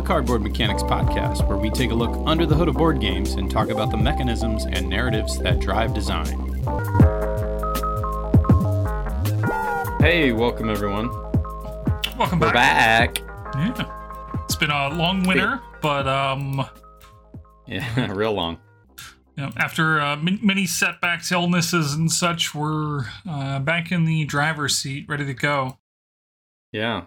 Cardboard Mechanics podcast, where we take a look under the hood of board games and talk about the mechanisms and narratives that drive design. Hey, welcome everyone. Welcome We're back. Yeah. It's been a long winter, but yeah, real long. You know, after many setbacks, illnesses, and such, we're back in the driver's seat, ready to go. Yeah,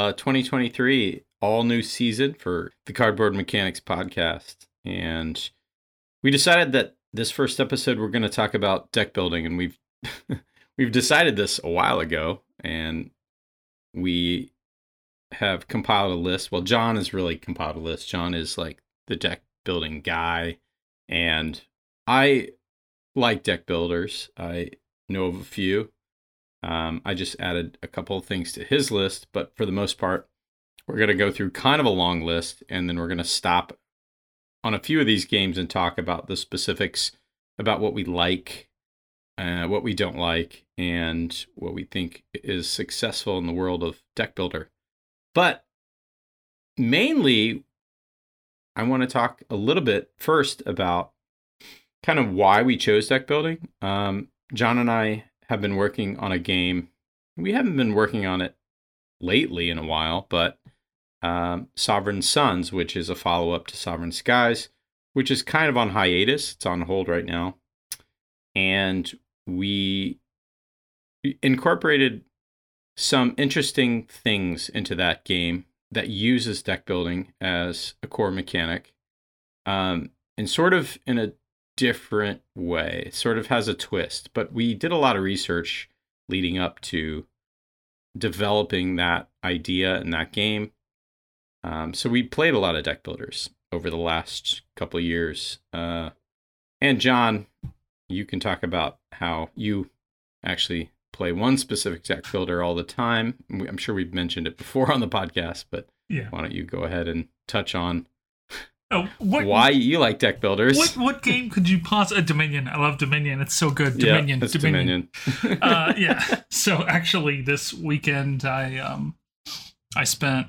2023, all new season for the Cardboard Mechanics podcast. And we decided that this first episode we're going to talk about deck building, and we've we've decided this a while ago, and we have compiled a list. Well, John has really compiled a list. John is like the deck building guy, and I like deck builders. I know of a few. I just added a couple of things to his list, but for the most part, we're going to go through kind of a long list, and then we're going to stop on a few of these games and talk about the specifics about what we like, what we don't like, and what we think is successful in the world of deck builder. But mainly, I want to talk a little bit first about kind of why we chose deck building. John and I have been working on a game. We haven't been working on it lately in a while, but Sovereign Sons, which is a follow-up to Sovereign Skies, which is kind of on hiatus. It's on hold right now. And we incorporated some interesting things into that game that uses deck building as a core mechanic, and sort of in a different way. It sort of has a twist, but we did a lot of research leading up to developing that idea in that game. So we played a lot of deck builders over the last couple of years. And John, you can talk about how you actually play one specific deck builder all the time. I'm sure we've mentioned it before on the podcast, but yeah. Why don't you go ahead and touch on why you like deck builders? What game could you possibly? Dominion. I love Dominion. It's so good. Dominion. Yeah, Dominion. Yeah. So actually, this weekend I spent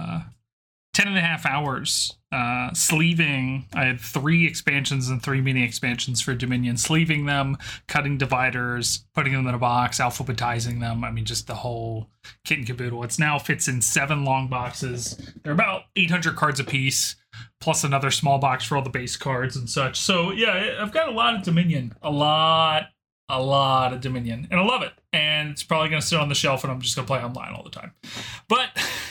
10.5 hours sleeving. I had 3 expansions and 3 mini expansions for Dominion. Sleeving them, cutting dividers, putting them in a box, alphabetizing them. I mean, just the whole kit and caboodle. It now fits in 7 long boxes. They're about 800 cards a piece, plus another small box for all the base cards and such. So yeah, I've got a lot of Dominion. A lot of Dominion, and I love it. And it's probably going to sit on the shelf, and I'm just going to play online all the time. But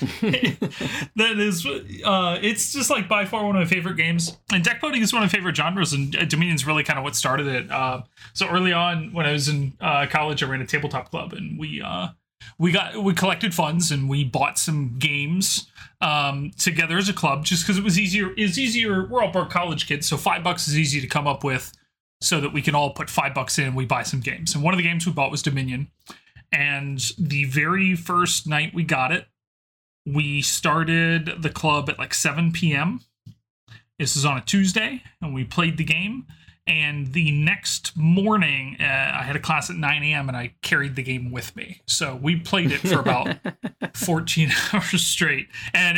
that is, it's just like by far one of my favorite games. And deck building is one of my favorite genres, and Dominion's really kind of what started it. So early on, when I was in college, I ran a tabletop club, and we collected funds, and we bought some games together as a club, just because it was easier. We're all broke college kids, so $5 is easy to come up with, so that we can all put $5 in and we buy some games. And one of the games we bought was Dominion. And the very first night we got it, we started the club at like 7 p.m. This is on a Tuesday, and we played the game. And the next morning, I had a class at 9 a.m. and I carried the game with me. So we played it for about 14 hours straight. And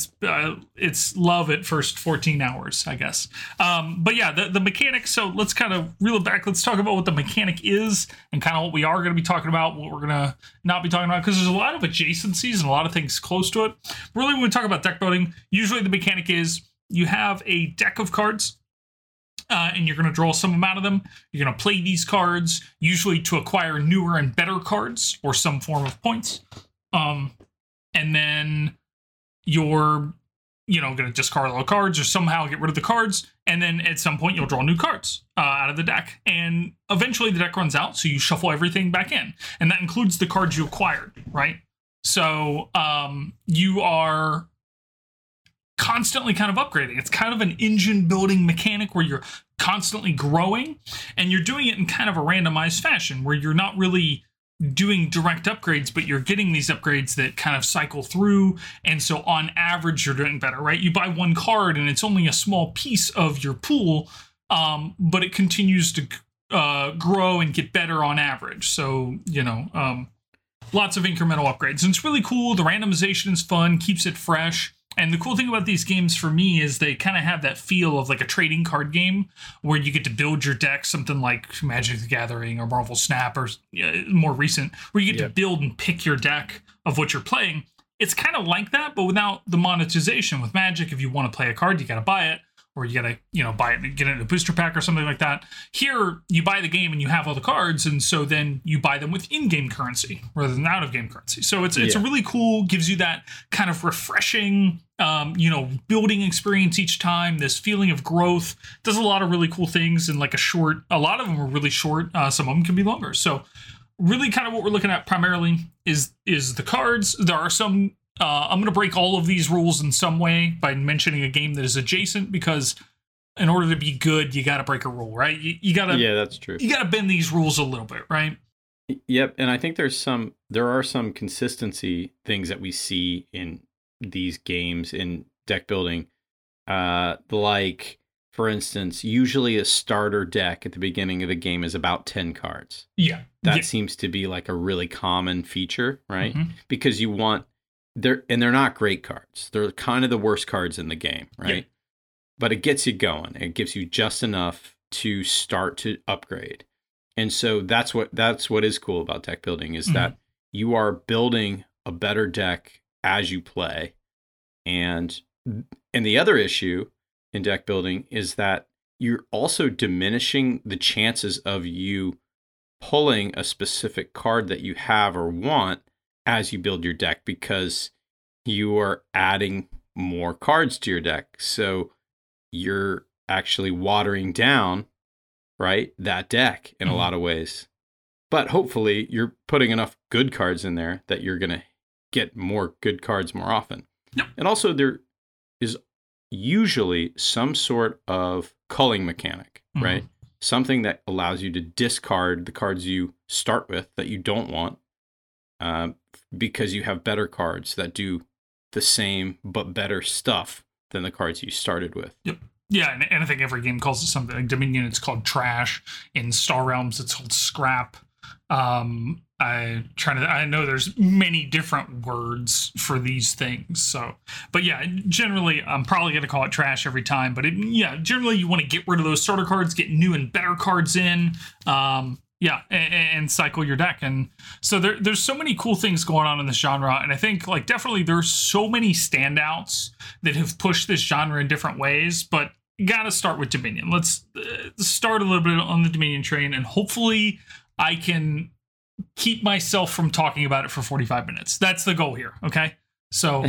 it's love at first 14 hours, I guess. But yeah, the mechanics. So let's kind of reel it back. Let's talk about what the mechanic is and kind of what we are going to be talking about, what we're going to not be talking about, because there's a lot of adjacencies and a lot of things close to it. Really, when we talk about deck building, usually the mechanic is you have a deck of cards. And you're going to draw some amount of them. You're going to play these cards, usually to acquire newer and better cards or some form of points. And then you're, going to discard all the cards or somehow get rid of the cards. And then at some point, you'll draw new cards out of the deck. And eventually the deck runs out, so you shuffle everything back in. And that includes the cards you acquired, right? So you are constantly kind of upgrading. It's kind of an engine building mechanic where you're constantly growing, and you're doing it in kind of a randomized fashion where you're not really doing direct upgrades, but you're getting these upgrades that kind of cycle through. And so on average, you're doing better, right? You buy one card and it's only a small piece of your pool, but it continues to grow and get better on average. So, lots of incremental upgrades. And it's really cool. The randomization is fun, keeps it fresh. And the cool thing about these games for me is they kind of have that feel of like a trading card game where you get to build your deck, something like Magic the Gathering or Marvel Snap or more recent, where you get to build and pick your deck of what you're playing. It's kind of like that, but without the monetization. With Magic, if you want to play a card, you got to buy it, or you got to, buy it and get it in a booster pack or something like that. Here, you buy the game and you have all the cards, and so then you buy them with in-game currency rather than out-of-game currency. So it's a really cool, gives you that kind of refreshing, building experience each time, this feeling of growth. Does a lot of really cool things in like a lot of them are really short. Some of them can be longer. So really kind of what we're looking at primarily is the cards. There are some, I'm going to break all of these rules in some way by mentioning a game that is adjacent, because in order to be good, you got to break a rule, right? You got to, that's true. You got to bend these rules a little bit, right? Yep. And I think there are some consistency things that we see in these games in deck building. Like, for instance, usually a starter deck at the beginning of the game is about 10 cards. Yeah. That seems to be like a really common feature, right? Mm-hmm. Because you want, they're not great cards. They're kind of the worst cards in the game, right? Yeah. But it gets you going. It gives you just enough to start to upgrade. And so that's what is cool about deck building, is that you are building a better deck as you play. And the other issue in deck building is that you're also diminishing the chances of you pulling a specific card that you have or want as you build your deck, because you are adding more cards to your deck. So you're actually watering down, right, that deck in a lot of ways. But hopefully you're putting enough good cards in there that you're going to get more good cards more often. Yep. And also there is usually some sort of culling mechanic, right? Something that allows you to discard the cards you start with that you don't want, because you have better cards that do the same but better stuff than the cards you started with. Yep. Yeah, and I think every game calls it something. Like Dominion, it's called trash. In Star Realms, it's called scrap. I know there's many different words for these things. So, but yeah, generally, I'm probably going to call it trash every time. But generally, you want to get rid of those starter cards, get new and better cards in. And cycle your deck. And so there's so many cool things going on in this genre. And I think like definitely there's so many standouts that have pushed this genre in different ways, but you got to start with Dominion. Let's start a little bit on the Dominion train, and hopefully I can keep myself from talking about it for 45 minutes. That's the goal here. Okay. So,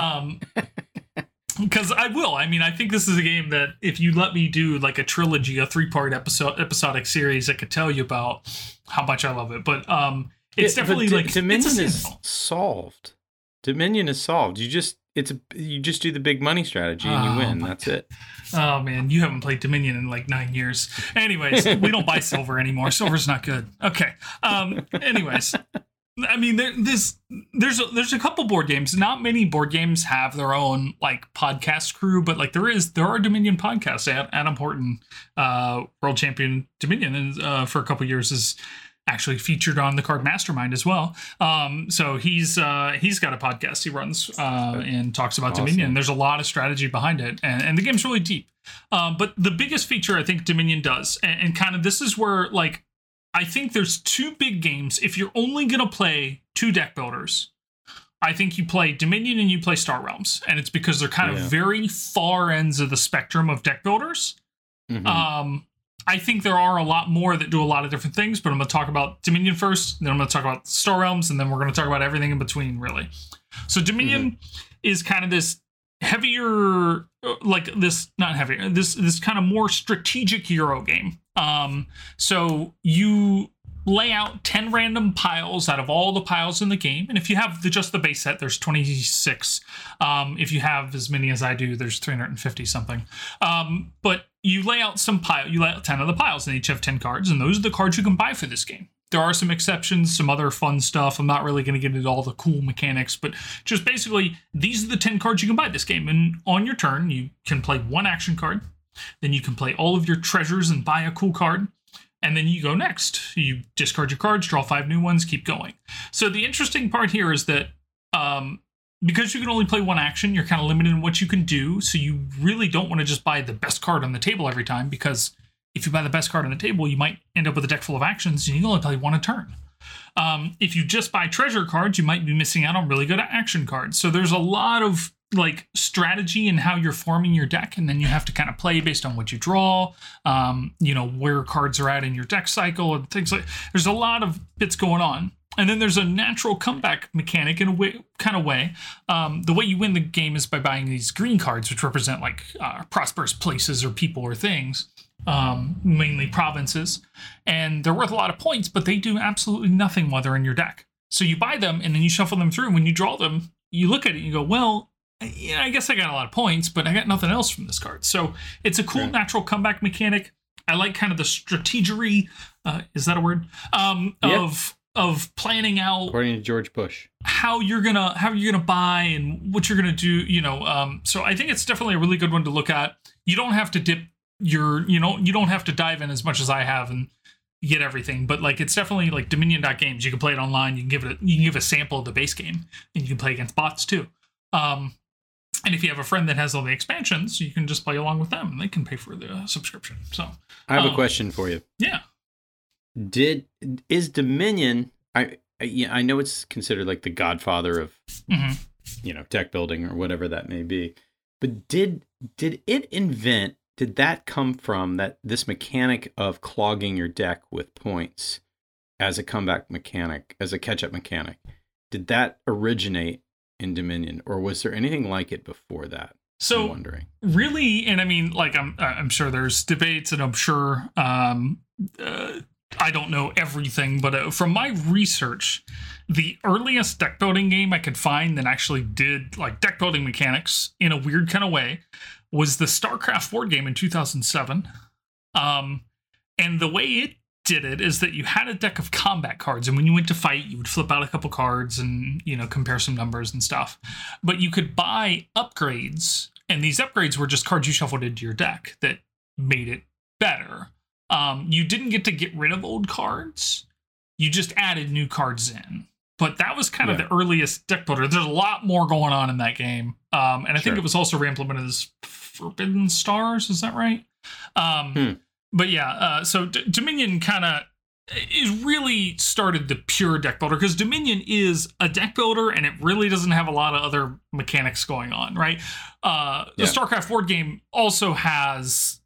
because I will. I mean, I think this is a game that if you let me do like a trilogy, a 3-part episodic series, I could tell you about how much I love it. But it's definitely like Dominion is solved. Dominion is solved. You just do the big money strategy and you win. That's it. Oh man, you haven't played Dominion in like 9 years. Anyways, we don't buy silver anymore. Silver's not good. Okay. Anyways. I mean, there's a couple board games. Not many board games have their own like podcast crew, but like there are Dominion podcasts. Adam Horton, world champion Dominion, and for a couple years is actually featured on the Card Mastermind as well. So he's got a podcast he runs and talks about Dominion. There's a lot of strategy behind it, and the game's really deep. But the biggest feature I think Dominion does, and kind of this is where like. I think there's two big games. If you're only going to play 2 deck builders, I think you play Dominion and you play Star Realms. And it's because they're kind of very far ends of the spectrum of deck builders. Mm-hmm. I think there are a lot more that do a lot of different things, but I'm going to talk about Dominion first, then I'm going to talk about Star Realms, and then we're going to talk about everything in between, really. So Dominion is kind of this heavier, this kind of more strategic Euro game. So you lay out 10 random piles out of all the piles in the game. And if you have just the base set, there's 26. If you have as many as I do, there's 350 something. But you lay out you lay out 10 of the piles, and each have 10 cards. And those are the cards you can buy for this game. There are some exceptions, some other fun stuff. I'm not really going to get into all the cool mechanics, but just basically, these are the 10 cards you can buy this game. And on your turn, you can play 1 action card. Then you can play all of your treasures and buy a cool card. And then you go next. You discard your cards, draw 5 new ones, keep going. So the interesting part here is that because you can only play one action, you're kind of limited in what you can do. So you really don't want to just buy the best card on the table every time, because if you buy the best card on the table, you might end up with a deck full of actions and you can only play one a turn. If you just buy treasure cards, you might be missing out on really good action cards. So there's a lot of like strategy in how you're forming your deck, and then you have to kind of play based on what you draw, where cards are at in your deck cycle and things like. There's a lot of bits going on. And then there's a natural comeback mechanic in a way. The way you win the game is by buying these green cards, which represent like prosperous places or people or things, mainly provinces. And they're worth a lot of points, but they do absolutely nothing while they're in your deck. So you buy them and then you shuffle them through. And when you draw them, you look at it and you go, well, yeah, I guess I got a lot of points, but I got nothing else from this card. So it's a cool natural comeback mechanic. I like kind of the strategery, is that a word? Of planning out, according to George Bush, how you're gonna buy and what you're gonna do. So I think it's definitely a really good one to look at. You don't have to dip you don't have to dive in as much as I have and get everything, but like it's definitely like Dominion.games. You can play it online. You can give a sample of the base game, and you can play against bots too. And if you have a friend that has all the expansions, you can just play along with them, and they can pay for the subscription. So I have a question for you. Yeah. Is Dominion? I know it's considered like the godfather of deck building or whatever that may be, but did it invent? Did that come from this mechanic of clogging your deck with points as a comeback mechanic, as a catch up mechanic? Did that originate in Dominion, or was there anything like it before that? So I'm wondering. Really, and I mean, like I'm sure there's debates, and I'm sure I don't know everything, but from my research, the earliest deck building game I could find that actually did like deck building mechanics in a weird kind of way was the StarCraft board game in 2007. And the way it did it is that you had a deck of combat cards, and when you went to fight, you would flip out a couple cards and compare some numbers and stuff. But you could buy upgrades, and these upgrades were just cards you shuffled into your deck that made it better. You didn't get to get rid of old cards. You just added new cards in. But that was kind of the earliest deck builder. There's a lot more going on in that game. And I think it was also reimplemented as Forbidden Stars. Is that right? But yeah, so Dominion kind of is really started the pure deck builder, because Dominion is a deck builder and it really doesn't have a lot of other mechanics going on, right? The StarCraft board game also has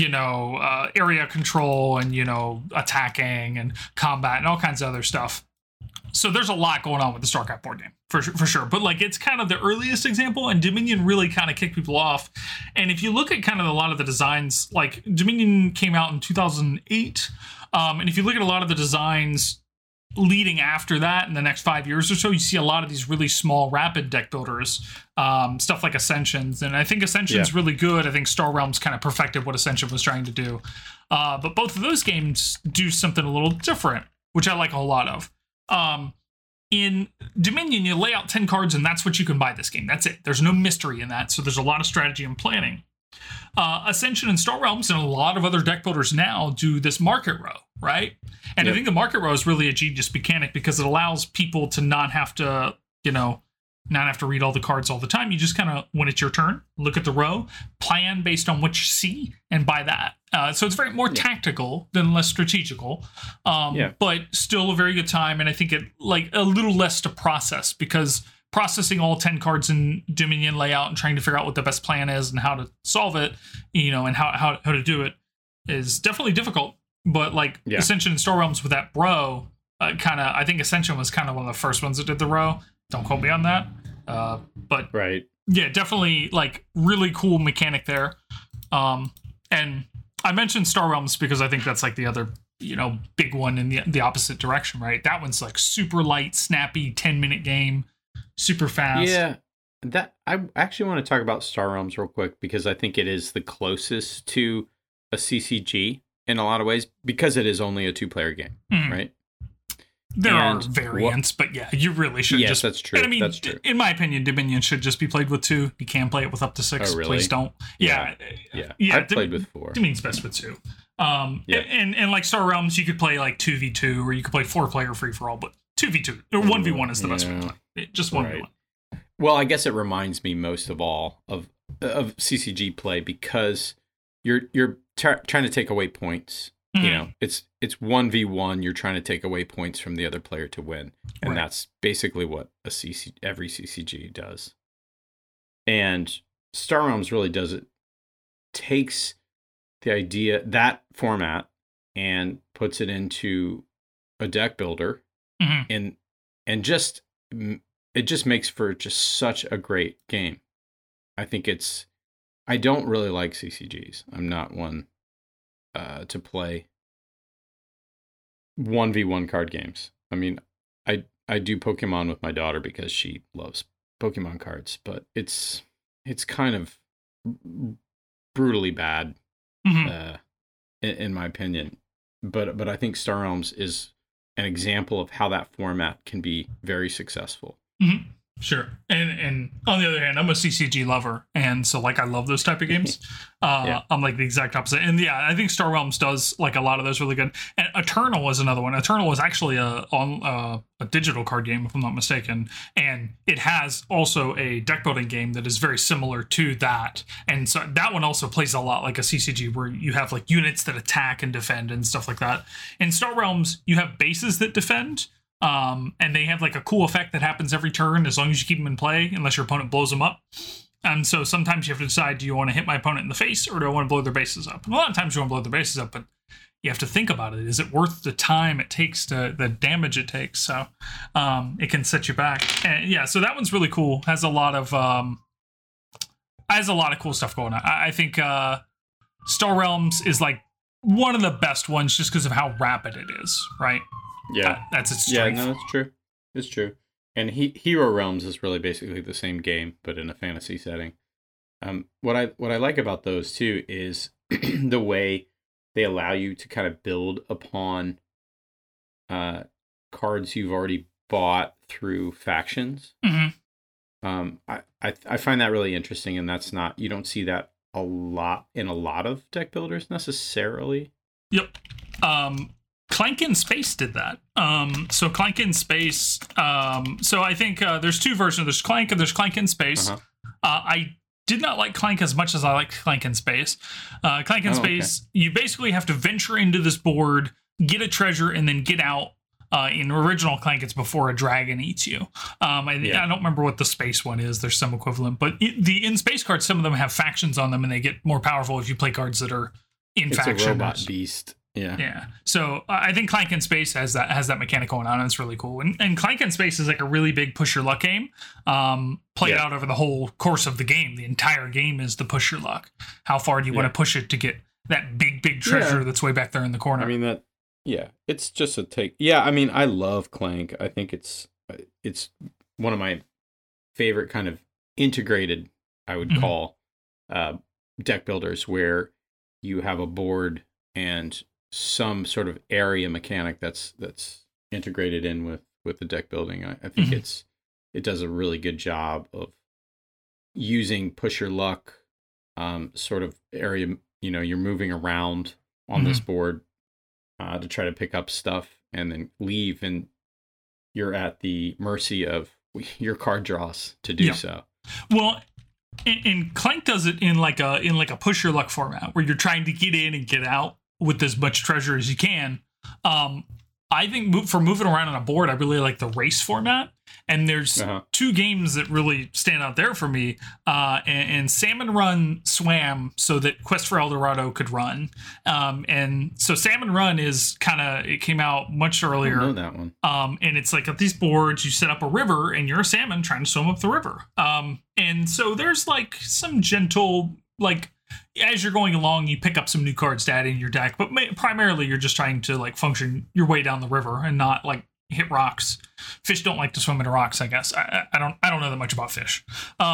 area control and, attacking and combat and all kinds of other stuff. So there's a lot going on with the StarCraft board game for sure. But like, it's kind of the earliest example, and Dominion really kind of kicked people off. And if you look at kind of a lot of the designs, like Dominion came out in 2008. And if you look at a lot of the designs leading after that in the next 5 years or so, you see a lot of these really small, rapid deck builders, stuff like Ascensions. And I think Ascension's really good. I think Star Realms kind of perfected what Ascension was trying to do. But both of those games do something a little different, which I like a whole lot of. In Dominion, you lay out 10 cards, and that's what you can buy this game. That's it. There's no mystery in that. So there's a lot of strategy and planning. Ascension and Star Realms and a lot of other deck builders now do this market row, right? And I think the market row is really a genius mechanic, because it allows people to not have to, not have to read all the cards all the time. You just kind of, when it's your turn, look at the row, plan based on what you see, and buy that. So it's very more tactical than less strategical, but still a very good time. And I think it like a little less to process, because processing all 10 cards in Dominion layout and trying to figure out what the best plan is and how to solve it, and how to do it is definitely difficult. But like Ascension and Star Realms with that row, I think Ascension was kind of one of the first ones that did the row. Don't quote me on that. But yeah, definitely like really cool mechanic there. And I mentioned Star Realms because I think that's like the other, big one in the opposite direction, right? That one's like super light, snappy, 10-minute game, super fast. Yeah. That I actually want to talk about Star Realms real quick, because I think it is the closest to a CCG in a lot of ways, because it is only a 2-player game, right? There are variants, but yeah, you really should just... Yes, that's true. And I mean, that's true. In my opinion, Dominion should just be played with 2. You can play it with up to 6. Oh, really? Please don't. Yeah. I've played with 4. Dominion's best with 2. And like Star Realms, you could play like 2v2, or you could play 4-player free-for-all, but 2v2 or 1v1 is the best way to play. Just 1v1. Well, I guess it reminds me most of all of CCG play because you're trying to take away points. Mm-hmm. You know, it's 1v1. You're trying to take away points from the other player to win, and Right. that's basically what every CCG does. And Star Realms really does it. Takes the idea, that format, and puts it into a deck builder, Mm-hmm. and just it just makes for just such a great game. I think I don't really like CCGs. I'm not one to play 1v1 card games. I mean, I do Pokemon with my daughter because she loves Pokemon cards, but it's kind of brutally bad, Mm-hmm. in my opinion. But I think Star Realms is an example of how that format can be very successful. Mm-hmm. Sure. And on the other hand, I'm a CCG lover, and so like I love those type of games. Yeah. I'm like the exact opposite. And yeah, I think Star Realms does like a lot of those really good. And Eternal was another one. Eternal was actually a digital card game, if I'm not mistaken, and it has also a deck building game that is very similar to that. And so that one also plays a lot like a CCG, where you have like units that attack and defend and stuff like that. In Star Realms, you have bases that defend. And they have like a cool effect that happens every turn as long as you keep them in play, unless your opponent blows them up. And so sometimes you have to decide, do you want to hit my opponent in the face or do I want to blow their bases up? And a lot of times you want to blow their bases up, but you have to think about it. Is it worth the time it takes the damage it takes? So it can set you back. And yeah, so that one's really cool. Has a lot of cool stuff going on. I think Star Realms is like one of the best ones just because of how rapid it is, right? Yeah. That's its Yeah, strength. no, it's true. It's true. And Hero Realms is really basically the same game, but in a fantasy setting. What I like about those too is the way they allow you to kind of build upon cards you've already bought through factions. Mm-hmm. I find that really interesting, and you don't see that a lot in a lot of deck builders necessarily. Yep. Clank in Space did that. So Clank in Space. So I think there's two versions. There's Clank and there's Clank in Space. Uh-huh. I did not like Clank as much as I like Clank in Space. Clank in Space, you basically have to venture into this board, get a treasure, and then get out. In original Clank, it's before a dragon eats you. I don't remember what the space one is. There's some equivalent, but the in space cards, some of them have factions on them, and they get more powerful if you play cards that are in faction. It's a robot beast. Yeah. Yeah. So I think Clank in Space has that mechanic going on, and it's really cool. And Clank in Space is like a really big push your luck game. Played out over the whole course of the game. The entire game is the push your luck. How far do you want to push it to get that big treasure that's way back there in the corner? I mean it's just a take. Yeah, I mean, I love Clank. I think it's one of my favorite kind of integrated, I would call, deck builders, where you have a board and some sort of area mechanic that's integrated in with the deck building. I think it does a really good job of using push your luck, sort of area. You know, you're moving around on this board to try to pick up stuff and then leave, and you're at the mercy of your card draws to do so. Well, and Clank does it in like a push your luck format where you're trying to get in and get out with as much treasure as you can. I think for moving around on a board, I really like the race format. And there's two games that really stand out there for me. And Salmon Run swam so that Quest for El Dorado could run. And so Salmon Run it came out much earlier. I know that one. And it's like at these boards, you set up a river and you're a salmon trying to swim up the river. And so there's like some gentle, like, as you're going along, you pick up some new cards to add in your deck, but primarily you're just trying to like function your way down the river and not like hit rocks. Fish don't like to swim into rocks, I guess. I don't know that much about fish.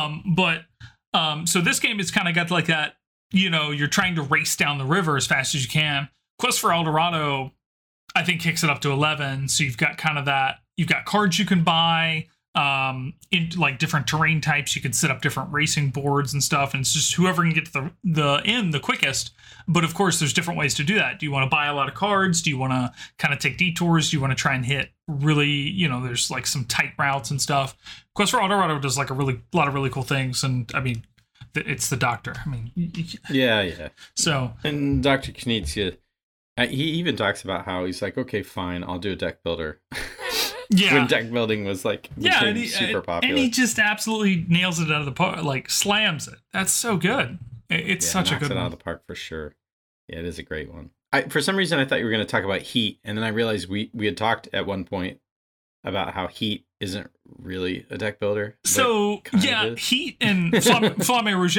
So this game is kind of got like that, you know, you're trying to race down the river as fast as you can. Quest for El Dorado, I think, kicks it up to 11. So you've got kind of that, you've got cards you can buy. in like different terrain types. You can set up different racing boards and stuff, and it's just whoever can get to the end the quickest. But of course, there's different ways to do that. Do you want to buy a lot of cards? Do you want to kind of take detours? Do you want to try and hit really, there's like some tight routes and stuff. Quest for El Dorado does like a lot of really cool things, and I mean, it's the Doctor. I mean, yeah. So, and Dr. Knizia, he even talks about how he's like, okay, fine, I'll do a deck builder. Yeah, when deck building was like super popular, and he just absolutely nails it out of the park, like slams it. That's so good. It's such a good one. Knocks it out of the park for sure. Yeah, it is a great one. For some reason, I thought you were going to talk about Heat, and then I realized we had talked at one point about how Heat isn't really a deck builder. So yeah, Heat and Flamme Rouge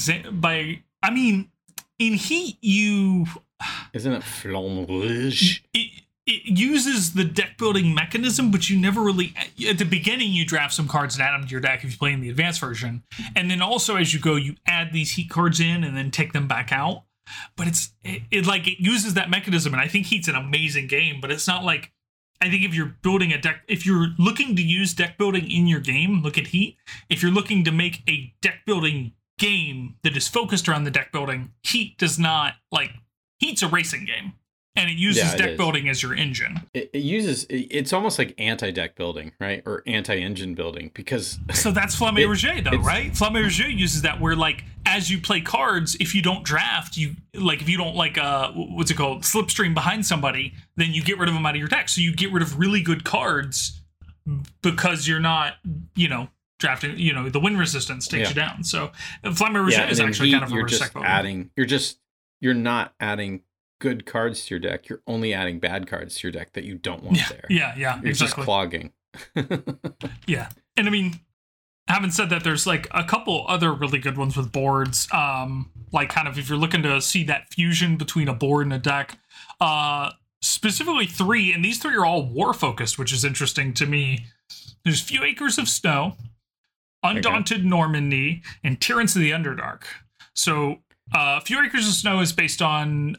I mean, in Heat isn't it Flamme Rouge? It uses the deck building mechanism, but you never really, at the beginning, you draft some cards and add them to your deck if you play in the advanced version. And then also as you go, you add these Heat cards in and then take them back out. But it uses that mechanism. And I think Heat's an amazing game, but it's not like, I think if you're building a deck, if you're looking to use deck building in your game, look at Heat. If you're looking to make a deck building game that is focused around the deck building, Heat does not, Heat's a racing game. And it uses deck building as your engine. It's almost like anti-deck building, right? Or anti-engine building, because... So that's Flamme Rouge, though, right? Flamme Rouge uses that where, as you play cards, if you don't draft, if you don't, what's it called? Slipstream behind somebody, then you get rid of them out of your deck. So you get rid of really good cards because you're not, drafting, the wind resistance takes you down. So Flamme Rouge is actually kind of a reverse deck building. You're not adding good cards to your deck. You're only adding bad cards to your deck that you don't want there. Yeah, You're just clogging. Yeah. And I mean, having said that, there's a couple other really good ones with boards. If you're looking to see that fusion between a board and a deck, specifically 3, and these 3 are all war focused, which is interesting to me. There's Few Acres of Snow, Undaunted Normandy, and Tyrants of the Underdark. So Few Acres of Snow is based on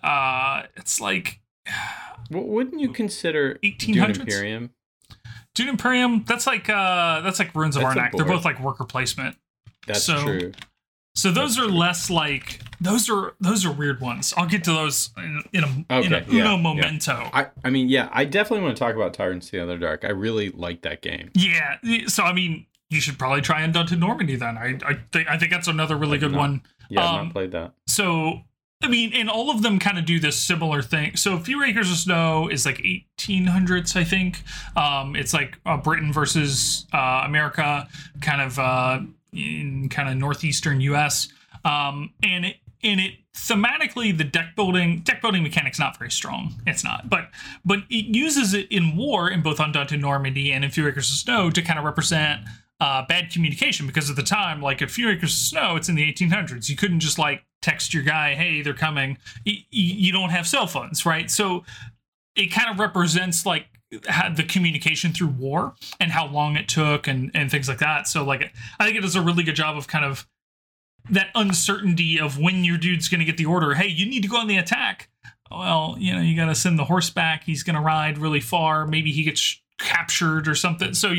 wouldn't you consider 1800s? Dune Imperium? Dune Imperium, that's like Ruins of Arnak. They're both like worker placement. That's true. So those are less those are weird ones. I'll get to those in a momento. Yeah. I definitely want to talk about Tyrants of the Underdark. I really like that game. Yeah. So I mean, you should probably try Undaunted Normandy then. I think that's another really good one. Yeah, I've not played that. So, I mean, and all of them kind of do this similar thing. So, Few Acres of Snow is 1800s, I think. It's Britain versus America, kind of in kind of northeastern U.S. And it thematically, the deck building mechanic's not very strong. It's not, but it uses it in war in both Undaunted Normandy and in Few Acres of Snow to kind of represent bad communication, because at the time, at Few Acres of Snow, it's in the 1800s. You couldn't just text your guy, hey, they're coming. You don't have cell phones, right? So it kind of represents the communication through war and how long it took and things like that. So I think it does a really good job of kind of that uncertainty of when your dude's going to get the order. Hey, you need to go on the attack. Well, you got to send the horse back. He's going to ride really far. Maybe he gets captured or something. So,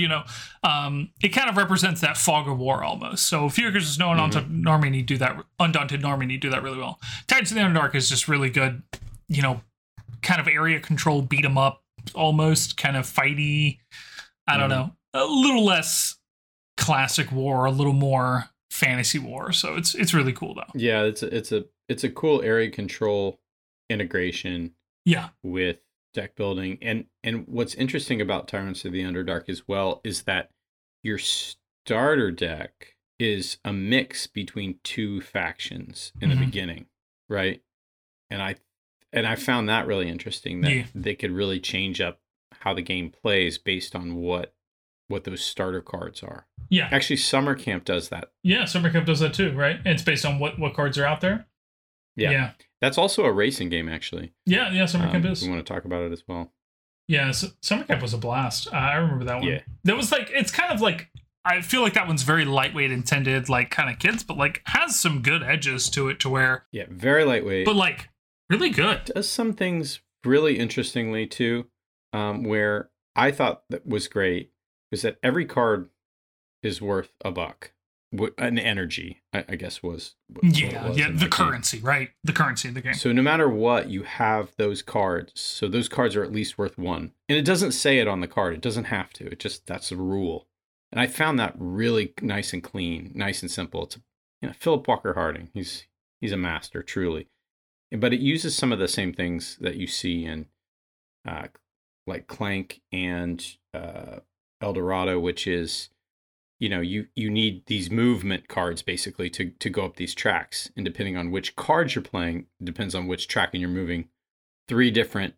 it kind of represents that fog of war almost. So Few Acres of Snow and Undaunted Normandy do that really well. Tyrants of the Underdark is just really good, kind of area control, beat 'em up, almost kind of fighty. I don't know, a little less classic war, a little more fantasy war. So it's really cool though. Yeah, it's a cool area control integration. Yeah, with deck building, and what's interesting about Tyrants of the Underdark as well is that your starter deck is a mix between 2 factions in the beginning, right? And I found that really interesting, that they could really change up how the game plays based on what those starter cards are. Yeah, actually, Summer Camp does that. Yeah, Summer Camp does that too, right? And it's based on what cards are out there. Yeah. That's also a racing game, actually. Yeah, Summer Camp is. We want to talk about it as well. Yeah, Summer Camp was a blast. I remember that one. Yeah. That was it's kind of I feel like that one's very lightweight intended, kind of kids, but has some good edges to it to where. Yeah, very lightweight. But really good. Does some things really interestingly too, where I thought that was great was that every card is worth $1. An energy, I guess was. The currency, right? The currency of the game. So no matter what, you have those cards. So those cards are at least worth 1. And it doesn't say it on the card. It doesn't have to. It just, that's the rule. And I found that really nice and clean, nice and simple. It's Philip Walker Harding. He's a master, truly. But it uses some of the same things that you see in like Clank and El Dorado, which is, you need these movement cards basically to go up these tracks. And depending on which cards you're playing, depends on which track, and you're moving 3 different,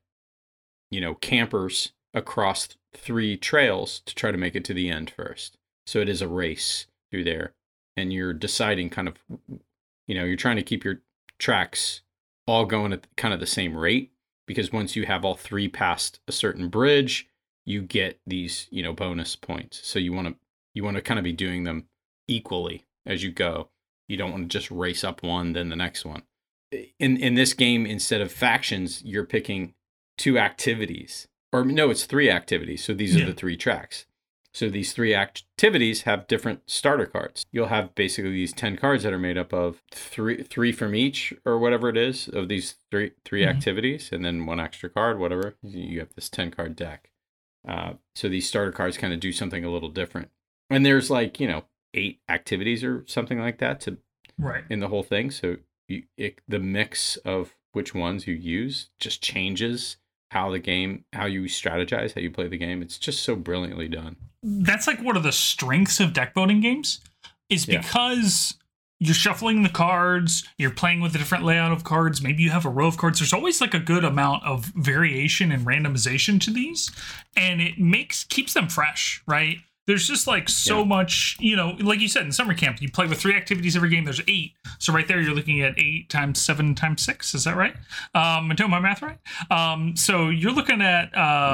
campers across 3 trails to try to make it to the end first. So it is a race through there. And you're deciding kind of, you're trying to keep your tracks all going at kind of the same rate, because once you have all 3 past a certain bridge, you get these, bonus points. So you want to kind of be doing them equally as you go. You don't want to just race up one, then the next one. In this game, instead of factions, you're picking 2 activities. Or no, it's 3 activities. So these are the 3 tracks. So these 3 activities have different starter cards. You'll have basically these 10 cards that are made up of 3 from each, or whatever it is, of these 3 activities, and then 1 extra card, whatever. You have this 10 card deck. So these starter cards kind of do something a little different. And there's 8 activities or something like that in the whole thing. So the mix of which ones you use just changes how you strategize, how you play the game. It's just so brilliantly done. That's one of the strengths of deck building games, is because you're shuffling the cards, you're playing with a different layout of cards, maybe you have a row of cards. There's always a good amount of variation and randomization to these, and it keeps them fresh, right? There's just so much, like you said, in summer camp, you play with 3 activities every game. There's 8. So right there, you're looking at 8 times 7 times 6. Is that right? Am I doing my math right? So you're looking at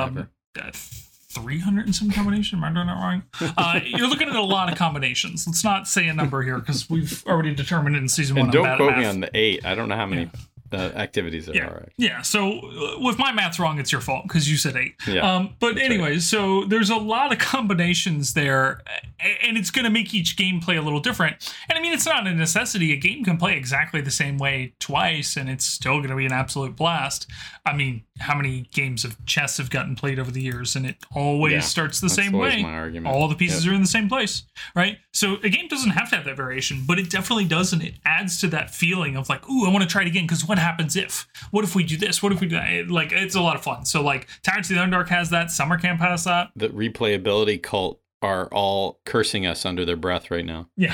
300 and some combination. Am I doing that wrong? You're looking at a lot of combinations. Let's not say a number here, because we've already determined in season 1. And don't quote me on the 8. I don't know how many activities there are. Yeah. So if my math's wrong, it's your fault, because you said 8. Yeah. But anyways, right. So there's a lot of combinations there, and it's going to make each game play a little different. And I mean, it's not a necessity. A game can play exactly the same way twice, and it's still going to be an absolute blast. I mean, how many games of chess have gotten played over the years, and it always starts the same way. My argument. All the pieces are in the same place, right? So a game doesn't have to have that variation, but it definitely does, and it adds to that feeling of ooh, I want to try it again, because what happens if? What if we do this? What if we do that? It's a lot of fun. So Tyrants of the Underdark has that. Summer Camp has that. The replayability cult are all cursing us under their breath right now. Yeah.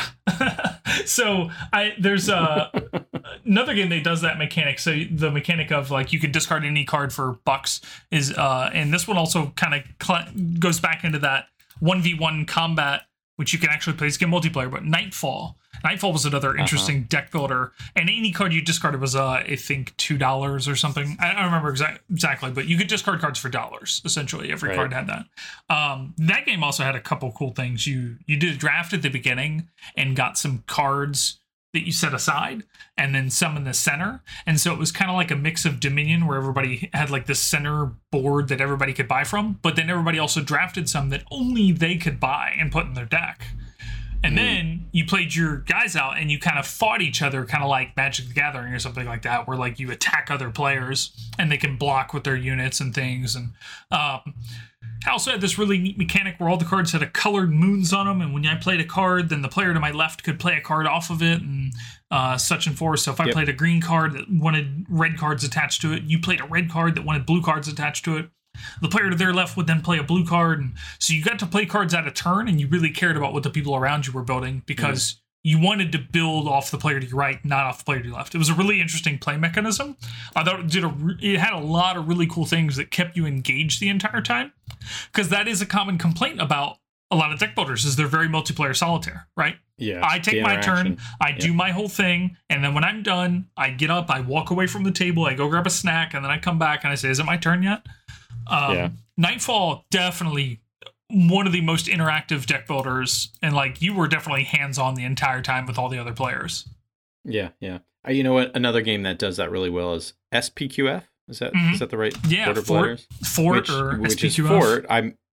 So there's another game that does that mechanic. So the mechanic of you can discard any card for bucks is, and this one also kind of goes back into that 1v1 combat, which you can actually play this game multiplayer. But Nightfall was another interesting deck builder, and any card you discarded was I think $2 or something. I don't remember exactly, but you could discard cards for dollars. Essentially, every card had that. That game also had a couple cool things. You did a draft at the beginning and got some cards that you set aside, and then some in the center. And so it was kind of like a mix of Dominion, where everybody had this center board that everybody could buy from, but then everybody also drafted some that only they could buy and put in their deck. And then you played your guys out, and you kind of fought each other, kind of like Magic the Gathering or something like that, where you attack other players and they can block with their units and things. And I also had this really neat mechanic where all the cards had a colored moons on them, and when I played a card, then the player to my left could play a card off of it, and such and forth. So if I played a green card that wanted red cards attached to it, you played a red card that wanted blue cards attached to it. The player to their left would then play a blue card, and so you got to play cards at a turn, and you really cared about what the people around you were building, because you wanted to build off the player to your right, not off the player to your left. It was a really interesting play mechanism. I thought it had a lot of really cool things that kept you engaged the entire time, because that is a common complaint about a lot of deck builders, is they're very multiplayer solitaire, right? Yeah. I take my turn, I do my whole thing, and then when I'm done, I get up, I walk away from the table, I go grab a snack, and then I come back and I say, is it my turn yet? Nightfall, definitely one of the most interactive deck builders, and you were definitely hands-on the entire time with all the other players. Yeah. You know what? Another game that does that really well is SPQF. Is that the right order of letters? Fort or which SPQF? is Fort.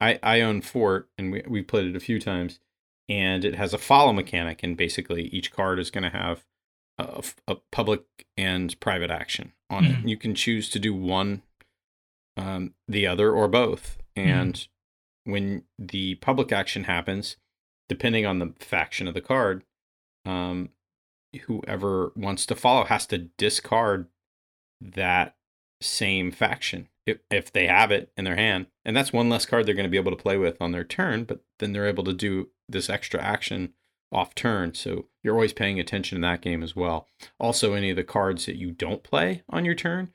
I own Fort, and we played it a few times, and it has a follow mechanic, and basically each card is going to have a public and private action on it. You can choose to do one, the other, or both. And when the public action happens, depending on the faction of the card, whoever wants to follow has to discard that same faction if they have it in their hand. And that's one less card they're going to be able to play with on their turn, but then they're able to do this extra action off turn. So you're always paying attention in that game as well. Also, any of the cards that you don't play on your turn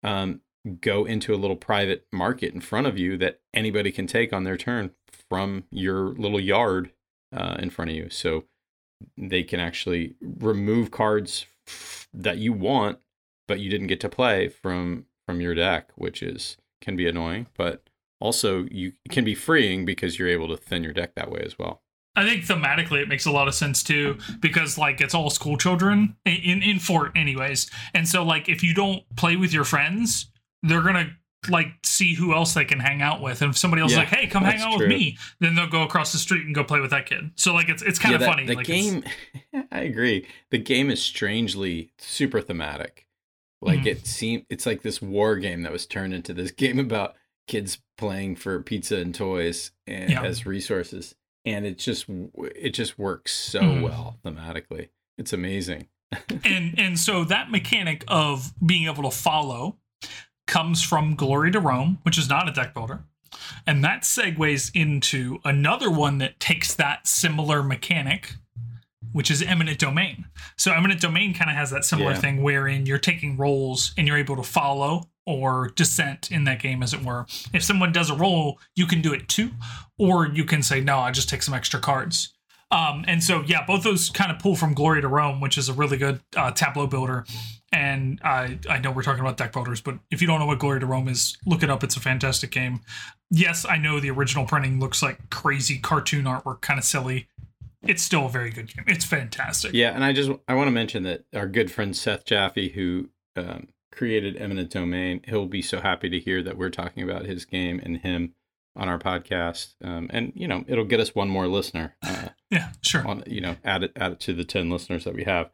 go into a little private market in front of you that anybody can take on their turn from your little yard in front of you. So they can actually remove cards that you want, but you didn't get to play from your deck, which can be annoying, but also you can be freeing because you're able to thin your deck that way as well. I think thematically it makes a lot of sense too, because like it's all school children in Fort anyways. And so like if you don't play with your friends, they're going to like see who else they can hang out with. And if somebody else is like, hey, come hang out with me, then they'll go across the street and go play with that kid. So like it's kind of funny. The like game, I agree. The game is strangely super thematic. Like it's like this war game that was turned into this game about kids playing for pizza and toys and as resources. And it just works so well thematically. It's amazing. and so that mechanic of being able to follow comes from Glory to Rome, which is not a deck builder. And that segues into another one that takes that similar mechanic, which is Eminent Domain. So Eminent Domain kind of has that similar thing wherein you're taking rolls and you're able to follow or dissent in that game, as it were. If someone does a roll, you can do it too, or you can say, no, I just take some extra cards. And so, both those kind of pull from Glory to Rome, which is a really good tableau builder. And I know we're talking about deck builders, but if you don't know what Glory to Rome is, look it up. It's a fantastic game. Yes, I know the original printing looks like crazy cartoon artwork, kind of silly. It's still a very good game. It's fantastic. Yeah, and I want to mention that our good friend Seth Jaffe, who created Eminent Domain, he'll be so happy to hear that we're talking about his game and him on our podcast. And it'll get us one more listener. Yeah, sure. Add it to the 10 listeners that we have.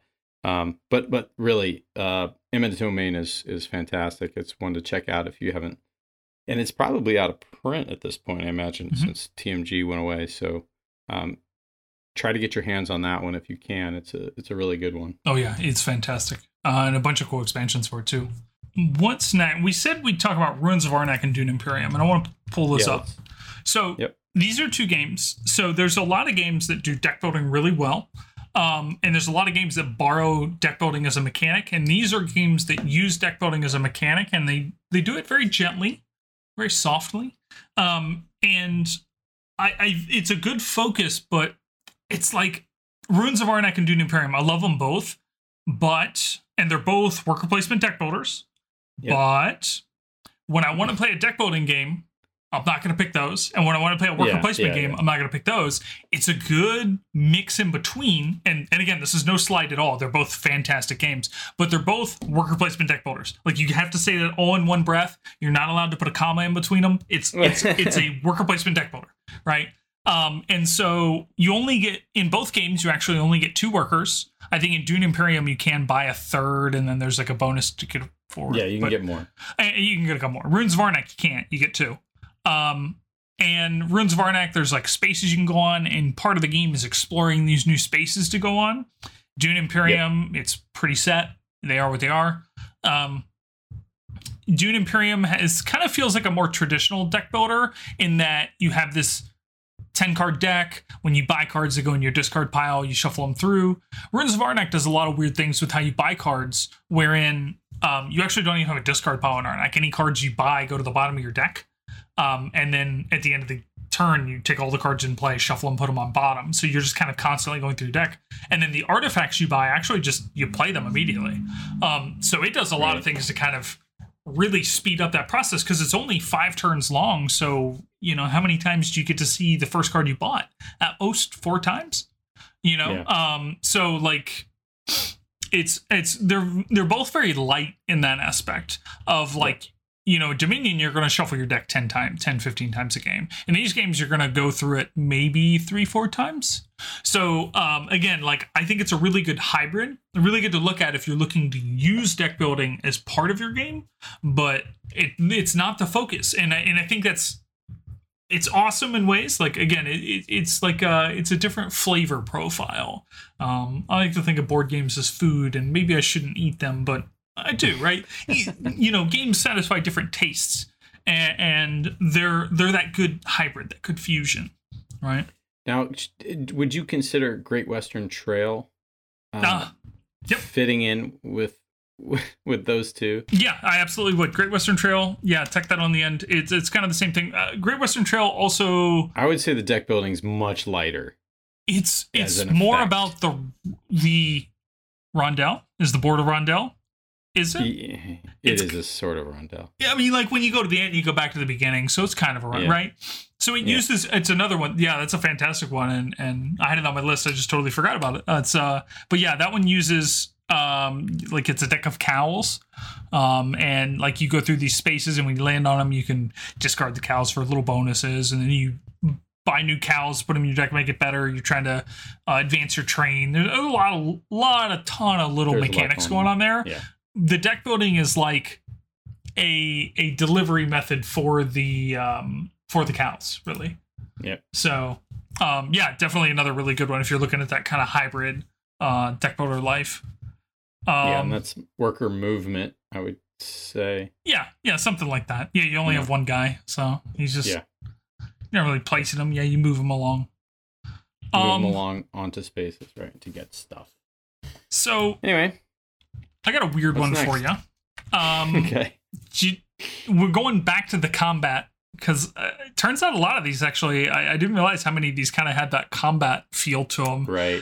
But really, Eminent Domain is fantastic. It's one to check out if you haven't. And it's probably out of print at this point, I imagine, since TMG went away. So try to get your hands on that one if you can. It's a really good one. Oh yeah, it's fantastic. And a bunch of cool expansions for it too. What's next? We said we'd talk about Ruins of Arnak and Dune Imperium, and I want to pull this up. So these are two games. So there's a lot of games that do deck building really well. And there's a lot of games that borrow deck building as a mechanic. And these are games that use deck building as a mechanic, and they do it very gently, very softly. And it's a good focus, but it's like Ruins of Arnak and Dune Imperium. I love them both, and they're both worker placement deck builders. Yep. But when I want to play a deck building game, I'm not going to pick those. And when I want to play a worker placement game, I'm not going to pick those. It's a good mix in between. And again, this is no slight at all. They're both fantastic games, but they're both worker placement deck builders. Like, you have to say that all in one breath. You're not allowed to put a comma in between them. It's a worker placement deck builder, right? And so you only get, in both games, you actually only get 2 workers. I think in Dune Imperium, you can buy a third, and then there's like a bonus to get forward. Yeah, you can get more. You can get a couple more. Ruins of Arnak, you can't. You get 2. And Ruins of Arnak, there's like spaces you can go on, and part of the game is exploring these new spaces to go on. Dune Imperium, it's pretty set. They are what they are. Dune Imperium kind of feels like a more traditional deck builder in that you have this 10-card deck. When you buy cards that go in your discard pile, you shuffle them through. Ruins of Arnak does a lot of weird things with how you buy cards, wherein you actually don't even have a discard pile in Arnak. Any cards you buy go to the bottom of your deck. And then at the end of the turn, you take all the cards in play, shuffle them, put them on bottom. So you're just kind of constantly going through your deck. And then the artifacts you buy, actually just, you play them immediately. So it does a lot of things to kind of really speed up that process, because it's only 5 turns long. So, how many times do you get to see the first card you bought? At most 4 times, so like they're both very light in that aspect of like, Dominion, you're going to shuffle your deck 10 times, 10, 15 times a game. In these games, you're going to go through it maybe 3-4 times. So, again, like, I think it's a really good hybrid, really good to look at if you're looking to use deck building as part of your game, but it's not the focus. And I think it's awesome in ways. Like, again, it's like it's a different flavor profile. I like to think of board games as food, and maybe I shouldn't eat them, but I do, right? Games satisfy different tastes, and they're that good hybrid, that good fusion, right? Now, would you consider Great Western Trail fitting in with those two? Yeah, I absolutely would. Great Western Trail, tack that on the end. It's kind of the same thing. Great Western Trail also, I would say the deck building is much lighter. It's more about the rondelle. Is the board a rondelle? Is it? It is a sort of rondelle. Yeah, I mean, like when you go to the end, you go back to the beginning, so it's kind of a right. So it uses. It's another one. Yeah, that's a fantastic one, and I had it on my list. I just totally forgot about it. But yeah, that one uses like it's a deck of cows, and like you go through these spaces, and when you land on them, you can discard the cows for little bonuses, and then you buy new cows, put them in your deck, make it better. You're trying to advance your train. There's a ton of little mechanics going on there. Yeah. The deck building is like a delivery method for the cows, really. Yep. So, definitely another really good one if you're looking at that kind of hybrid deck builder life. And that's worker movement, I would say. Yeah, something like that. Yeah, you only have one guy, so he's just you're not really placing him. Yeah, you move him along. Move him along onto spaces, right, to get stuff. So anyway. I got a weird one for you. Okay. We're going back to the combat because it turns out a lot of these actually, I didn't realize how many of these kind of had that combat feel to them. Right.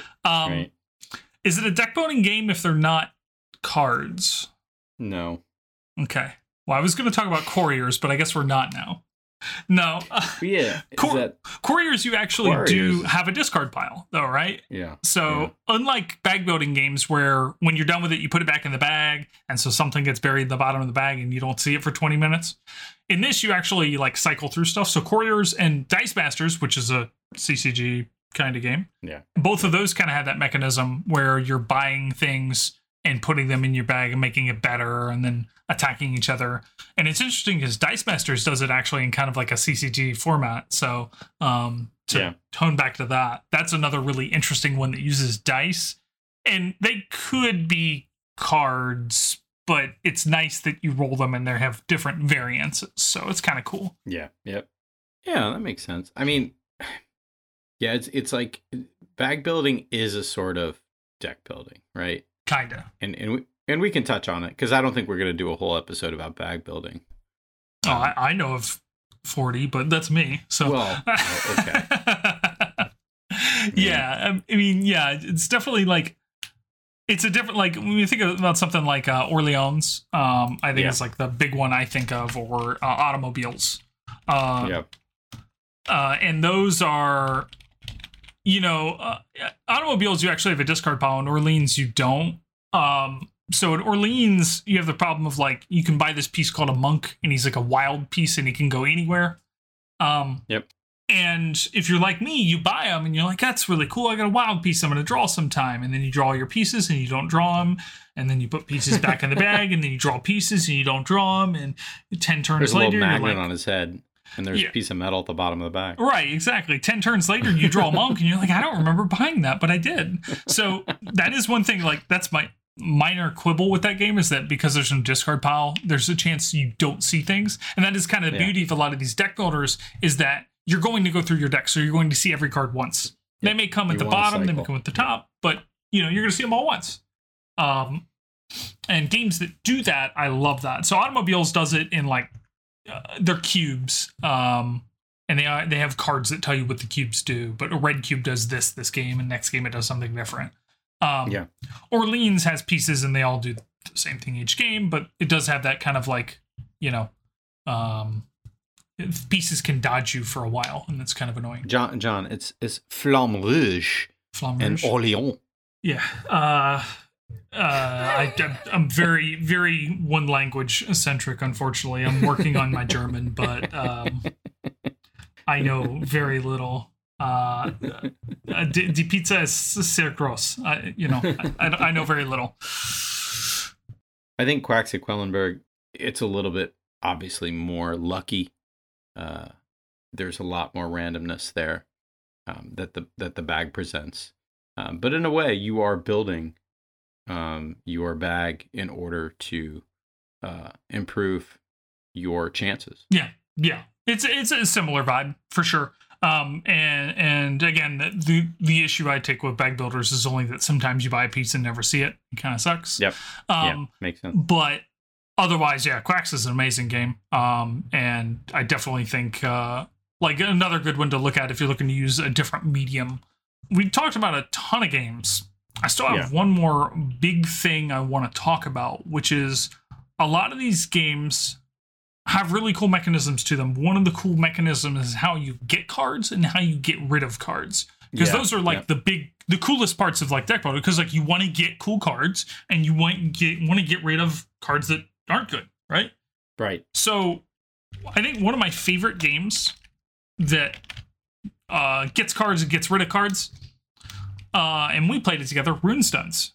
Is it a deck building game if they're not cards? No. Okay. Well, I was going to talk about couriers, but I guess we're not now. No. Couriers, you actually do have a discard pile, though, right? Yeah. So, unlike bag building games where when you're done with it, you put it back in the bag, and so something gets buried in the bottom of the bag and you don't see it for 20 minutes. In this, you actually like cycle through stuff. So, Couriers and Dice Masters, which is a CCG kind of game, both of those kind of have that mechanism where you're buying things and putting them in your bag and making it better and then attacking each other. And it's interesting because Dice Masters does it actually in kind of like a CCG format. So to tone back to that, that's another really interesting one that uses dice. And they could be cards, but it's nice that you roll them and they have different variances. So it's kind of cool. Yeah. Yep. Yeah, that makes sense. I mean, yeah, it's like bag building is a sort of deck building, right? Kinda. And we can touch on it because I don't think we're going to do a whole episode about bag building. I know of 40, but that's me. So okay. Yeah, I mean, it's definitely like it's a different like when you think about something like Orleans. I think it's like the big one I think of, or automobiles. And those are, automobiles. You actually have a discard pile. In Orleans, you don't. So in Orleans, you have the problem of like you can buy this piece called a monk, and he's like a wild piece, and he can go anywhere. And if you're like me, you buy them, and you're like, that's really cool. I got a wild piece I'm going to draw sometime, and then you draw your pieces, and you don't draw them, and then you put pieces back in the bag, and then you draw pieces, and you don't draw them, and 10 turns there's later, a little magnet on his head. And there's a piece of metal at the bottom of the bag. Right, exactly. 10 turns later, you draw a monk, and you're like, I don't remember buying that, but I did. So that is one thing, like, that's my minor quibble with that game, is that because there's no discard pile, there's a chance you don't see things. And that is kind of the beauty of a lot of these deck builders, is that you're going to go through your deck, so you're going to see every card once. Yep. They may come at the bottom, they may come at the top, but, you're going to see them all once. And games that do that, I love that. So Automobiles does it in, like, they're cubes, and they have cards that tell you what the cubes do. But a red cube does this game, and next game it does something different. Orleans has pieces, and they all do the same thing each game. But it does have that kind of like, pieces can dodge you for a while, and that's kind of annoying. John, it's Flamme Rouge and Orléans. Yeah. I'm very, very one language centric. Unfortunately, I'm working on my German, but I know very little. Die Pizza ist sehr groß. I know very little. I think Quacks at Quellenberg, it's a little bit obviously more lucky. There's a lot more randomness there that the bag presents. But in a way, you are building your bag in order to improve your chances. Yeah. It's a similar vibe for sure. And again, the issue I take with bag builders is only that sometimes you buy a piece and never see it. It kind of sucks. Yep. Makes sense. But otherwise, yeah, Quacks is an amazing game. And I definitely think like another good one to look at if you're looking to use a different medium. We talked about a ton of games. I still have one more big thing I want to talk about, which is a lot of these games have really cool mechanisms to them. One of the cool mechanisms is how you get cards and how you get rid of cards. Because those are like the coolest parts of like deck building. Because like you want to get cool cards and you want to get rid of cards that aren't good, right? Right. So I think one of my favorite games that gets cards and gets rid of cards, and we played it together, Runestones.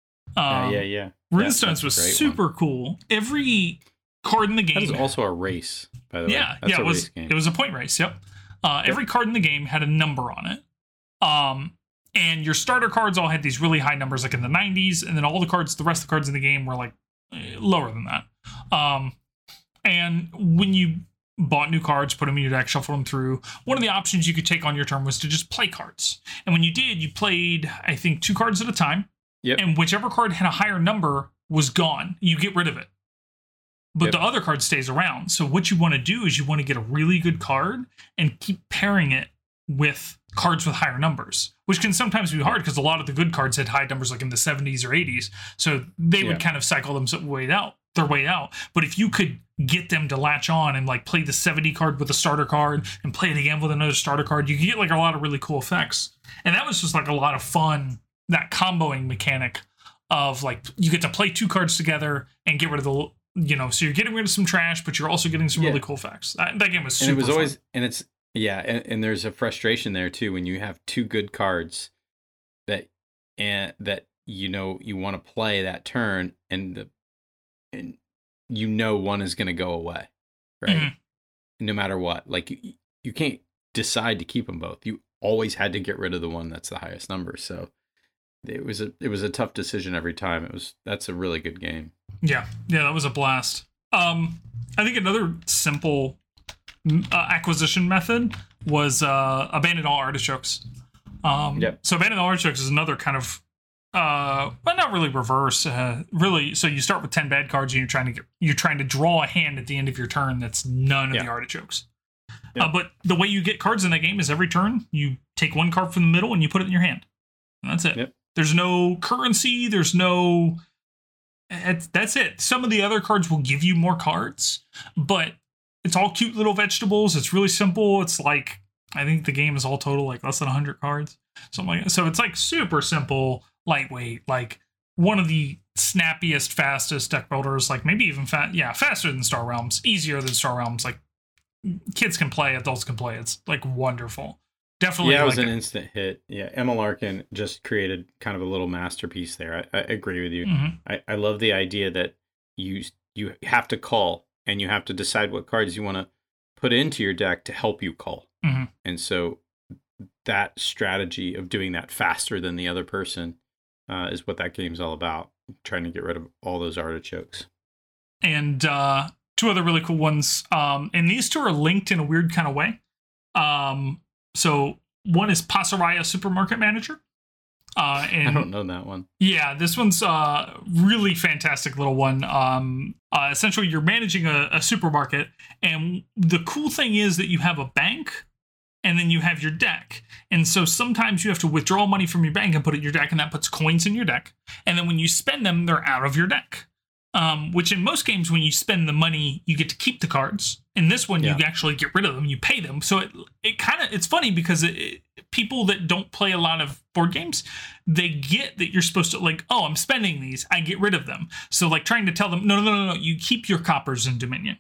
Runestones was super cool. Every card in the game. That was also a race, by the way. It was. It was a point race. Yep. Every card in the game had a number on it. And your starter cards all had these really high numbers, like in the 90s, and then all the rest of the cards in the game were like lower than that. And when you bought new cards, put them in your deck, shuffle them through, one of the options you could take on your turn was to just play cards. And when you did, you played, I think, 2 cards at a time. Yep. And whichever card had a higher number was gone. You get rid of it. But the other card stays around. So what you want to do is you want to get a really good card and keep pairing it with cards with higher numbers, which can sometimes be hard because a lot of the good cards had high numbers like in the 70s or 80s. So they would kind of cycle their way out. But if you could get them to latch on and like play the 70 card with a starter card and play it again with another starter card, you can get like a lot of really cool effects. And that was just like a lot of fun, that comboing mechanic of like you get to play 2 cards together and get rid of the, so you're getting rid of some trash, but you're also getting some really cool effects. That game was super And it was always, fun. and it's, and there's a frustration there too when you have 2 good cards that you want to play that turn and one is going to go away, right? Mm-hmm. No matter what. Like you can't decide to keep them both. You always had to get rid of the one that's the highest number. So it was a tough decision every time. That's a really good game. Yeah, that was a blast. I think another simple acquisition method was Abandon All Artichokes. So Abandon All Artichokes is another kind of, but not really reverse. Really, so you start with 10 bad cards and you're trying to draw a hand at the end of your turn that's none of the artichokes. But the way you get cards in that game is every turn you take 1 card from the middle and you put it in your hand, and that's it. There's no currency. There's no. That's it. Some of the other cards will give you more cards, but it's all cute little vegetables. It's really simple. It's like, I think the game is all total like less than 100 cards. Something like that. So it's like super simple, lightweight, like one of the snappiest, fastest deck builders, like maybe even faster than Star Realms, easier than Star Realms. Like kids can play, adults can play. It's like wonderful. Definitely. Yeah, it was an instant hit. Yeah, Emma Larkin just created kind of a little masterpiece there. I agree with you. Mm-hmm. I love the idea that you have to call and you have to decide what cards you want to put into your deck to help you call. Mm-hmm. And so that strategy of doing that faster than the other person is what that game's all about. Trying to get rid of all those artichokes. And 2 other really cool ones. And these 2 are linked in a weird kind of way. So one is Pasaraya Supermarket Manager. And I don't know that one. Yeah, this one's really fantastic little one. Essentially, you're managing a supermarket, and the cool thing is that you have a bank, and then you have your deck. And so sometimes you have to withdraw money from your bank and put it in your deck, and that puts coins in your deck. And then when you spend them, they're out of your deck. which in most games, when you spend the money, you get to keep the cards. In this one, you actually get rid of them. You pay them. So it's funny because people that don't play a lot of board games, they get that you're supposed to like, oh, I'm spending these, I get rid of them. So like trying to tell them, no, you keep your coppers in Dominion.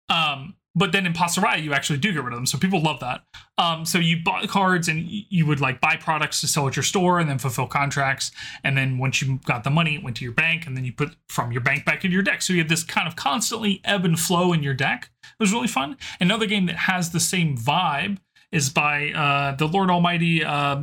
But then in Passeraya, you actually do get rid of them. So people love that. So you bought cards and you would like buy products to sell at your store and then fulfill contracts. And then once you got the money, it went to your bank and then you put from your bank back into your deck. So you had this kind of constantly ebb and flow in your deck. It was really fun. Another game that has the same vibe is by the Lord Almighty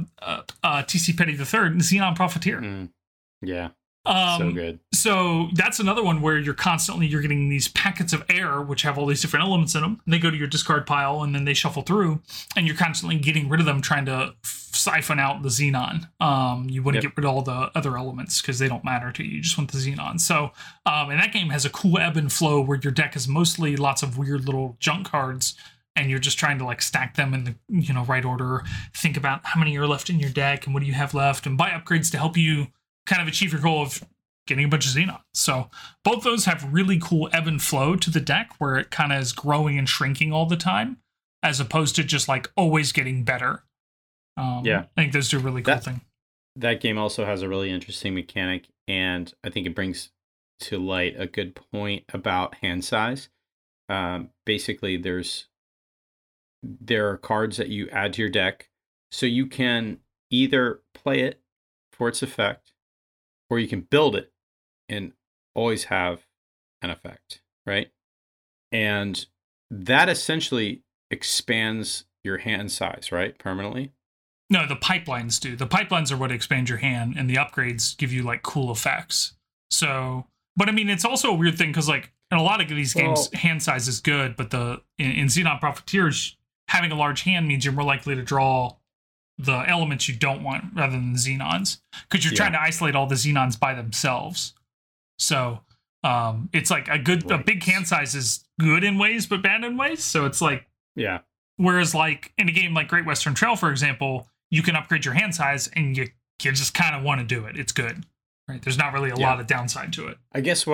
T.C. Petty III, Xenon Profiteer. Yeah. So good. So that's another one where you're getting these packets of air, which have all these different elements in them. And they go to your discard pile and then they shuffle through and you're constantly getting rid of them, trying to siphon out the Xenon. You want to get rid of all the other elements because they don't matter to you. You just want the Xenon. So, and that game has a cool ebb and flow where your deck is mostly lots of weird little junk cards and you're just trying to like stack them in the, right order. Think about how many are left in your deck and what do you have left and buy upgrades to help you kind of achieve your goal of getting a bunch of Xenon. So both those have really cool ebb and flow to the deck where it kind of is growing and shrinking all the time, as opposed to just like always getting better. I think those do a really cool thing. That game also has a really interesting mechanic, and I think it brings to light a good point about hand size. Basically, there are cards that you add to your deck, so you can either play it for its effect, or you can build it and always have an effect, right? And that essentially expands your hand size, right? Permanently? No, the pipelines do. The pipelines are what expand your hand, and the upgrades give you like cool effects. So, but I mean, it's also a weird thing because like in a lot of these games, hand size is good, but in Xenon Profiteers, having a large hand means you're more likely to draw the elements you don't want rather than the Xenons, because you're trying to isolate all the Xenons by themselves. So it's like a big hand size is good in ways but bad in ways. So it's like, whereas like in a game like Great Western Trail, for example, you can upgrade your hand size and you just kind of want to do it. It's good, right? There's not really a lot of downside to it. I guess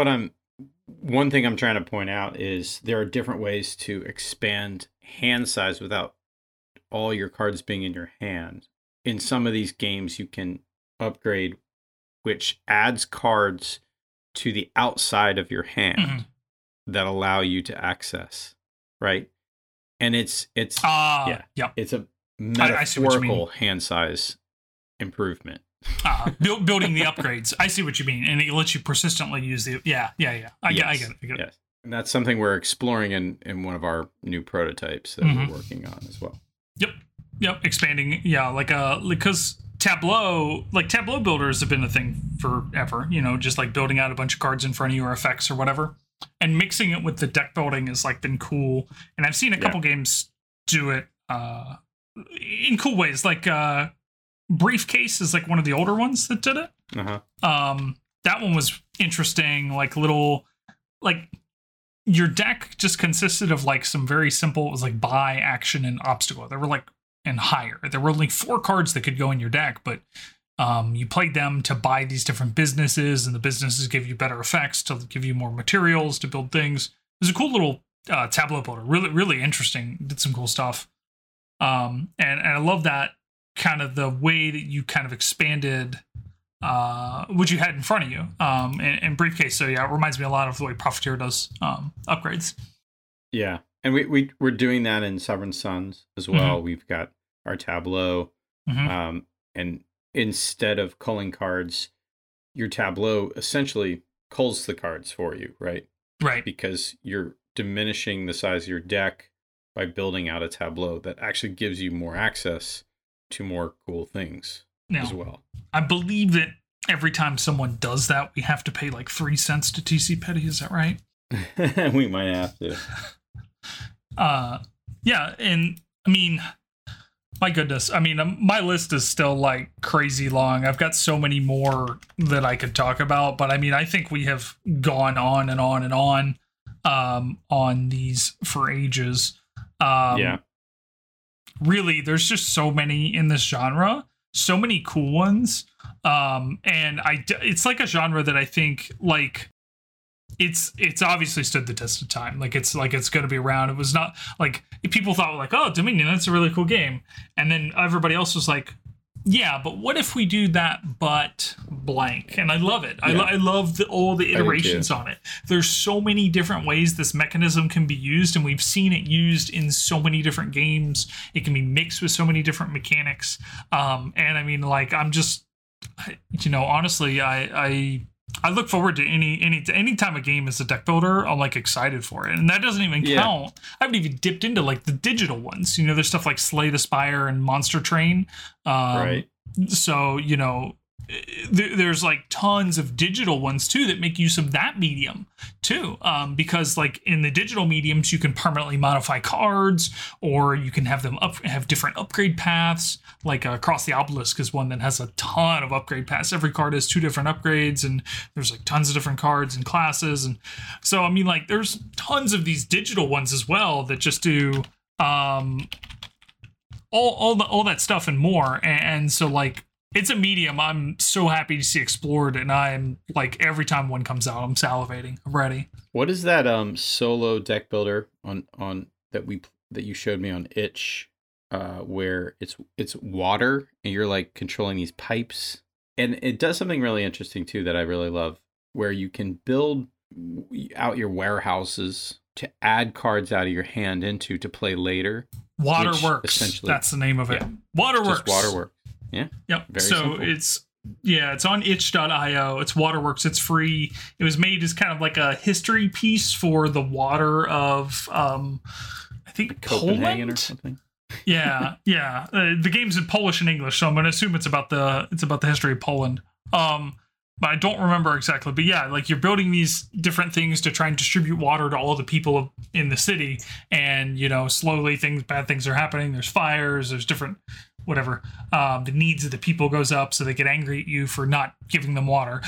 one thing I'm trying to point out is there are different ways to expand hand size without all your cards being in your hand. In some of these games, you can upgrade, which adds cards to the outside of your hand that allow you to access, right? And it's a metaphorical hand size improvement. Building the upgrades. I see what you mean, and it lets you persistently use the I get it. Yes. And that's something we're exploring in one of our new prototypes that we're working on as well. Yep. Expanding. Yeah. Because Tableau builders have been a thing forever, just like building out a bunch of cards in front of you or effects or whatever. And mixing it with the deck building has like been cool. And I've seen a couple games do it in cool ways. Like Briefcase is like one of the older ones that did it. That one was interesting. Like your deck just consisted of like some very simple, it was like buy, action, and obstacle. There were like, and higher. There were only 4 cards that could go in your deck, but you played them to buy these different businesses, and the businesses give you better effects to give you more materials to build things. It was a cool little Tableau builder. Really, really interesting. Did some cool stuff. And I love that kind of the way that you kind of expanded what you had in front of you in Briefcase. So yeah, it reminds me a lot of the way Profiteer does upgrades. Yeah. And we're doing that in Sovereign Sons as well. We've got our Tableau. And instead of culling cards, your Tableau essentially culls the cards for you, right? Right. Because you're diminishing the size of your deck by building out a Tableau that actually gives you more access to more cool things as well. I believe that every time someone does that, we have to pay like 3 cents to TC Petty. Is that right? We might have to. Yeah, and I mean, my goodness, I mean, my list is still like crazy long. I've got so many more that I could talk about, but I mean, I think we have gone on and on and on these for ages. Really, there's just so many in this genre, so many cool ones, and it's like a genre that I think like it's obviously stood the test of time. Like it's going to be around. It was not like people thought like, oh, Dominion, that's a really cool game, and then everybody else was like, yeah, but what if we do that but blank? And I love it. Yeah. I love all the iterations on it. There's so many different ways this mechanism can be used, and we've seen it used in so many different games. It can be mixed with so many different mechanics. And I mean, like, I'm just, honestly, I look forward to any time a game is a deck builder. I'm like excited for it, and that doesn't even count. I haven't even dipped into like the digital ones. There's stuff like Slay the Spire and Monster Train. Right. So there's like tons of digital ones too that make use of that medium too, because like in the digital mediums you can permanently modify cards, or you can have them have different upgrade paths. Like Across the Obelisk is one that has a ton of upgrade paths. Every card has 2 different upgrades, and there's like tons of different cards and classes. And so I mean, like, there's tons of these digital ones as well that just do all that stuff and more. And so like, it's a medium I'm so happy to see explored, and I'm like, every time one comes out, I'm salivating. I'm ready. What is that solo deck builder on that you showed me on Itch, where it's water and you're like controlling these pipes, and it does something really interesting too that I really love, where you can build out your warehouses to add cards out of your hand into to play later. Waterworks, that's the name of it. Yeah, Waterworks. Waterworks. Yeah. Yep. Very so simple. it's on itch.io. It's Waterworks. It's free. It was made as kind of like a history piece for the water of I think Copenhagen Poland or something. Yeah. The game's in Polish and English, so I'm going to assume it's about the history of Poland. But I don't remember exactly. But yeah, like, you're building these different things to try and distribute water to all the people in the city, and slowly bad things are happening. There's fires. There's different whatever. The needs of the people goes up, so they get angry at you for not giving them water.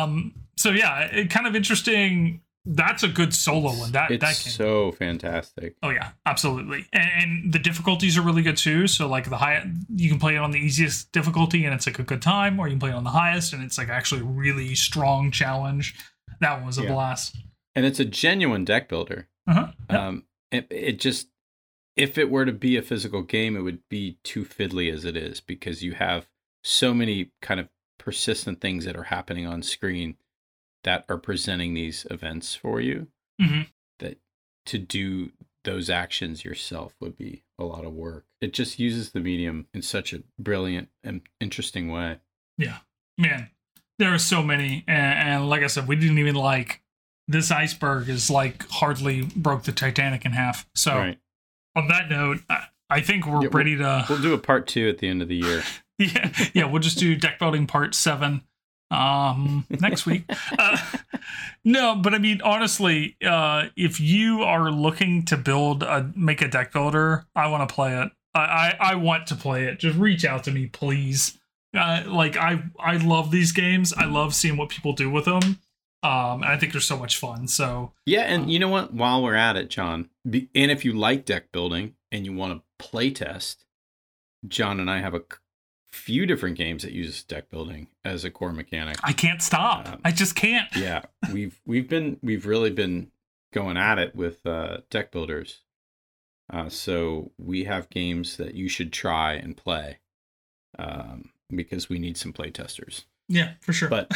So yeah, it kind of interesting. That's a good solo one. It's so fantastic. Oh yeah, absolutely. And the difficulties are really good too. So like you can play it on the easiest difficulty and it's like a good time, or you can play it on the highest and it's like actually a really strong challenge. That one was a blast. And it's a genuine deck builder. Uh-huh. Yep. It just, if it were to be a physical game, it would be too fiddly as it is, because you have so many kind of persistent things that are happening on screen that are presenting these events for you, that to do those actions yourself would be a lot of work. It just uses the medium in such a brilliant and interesting way. Yeah, man, there are so many. And like I said, we didn't even like this iceberg is like hardly broke the Titanic in half. So on that note, I think we're ready to... We'll do a part 2 at the end of the year. Yeah, we'll just do deck building part 7 next week. No, but I mean, honestly, if you are looking to make a deck builder, I want to play it. I want to play it. Just reach out to me, please. I love these games. I love seeing what people do with them. And I think they're so much fun. So yeah, and you know what? While we're at it, John, and if you like deck building and you want to play test, John and I have a few different games that use deck building as a core mechanic. I can't stop. I just can't. Yeah, we've really been going at it with deck builders. So we have games that you should try and play, because we need some play testers. Yeah, for sure. But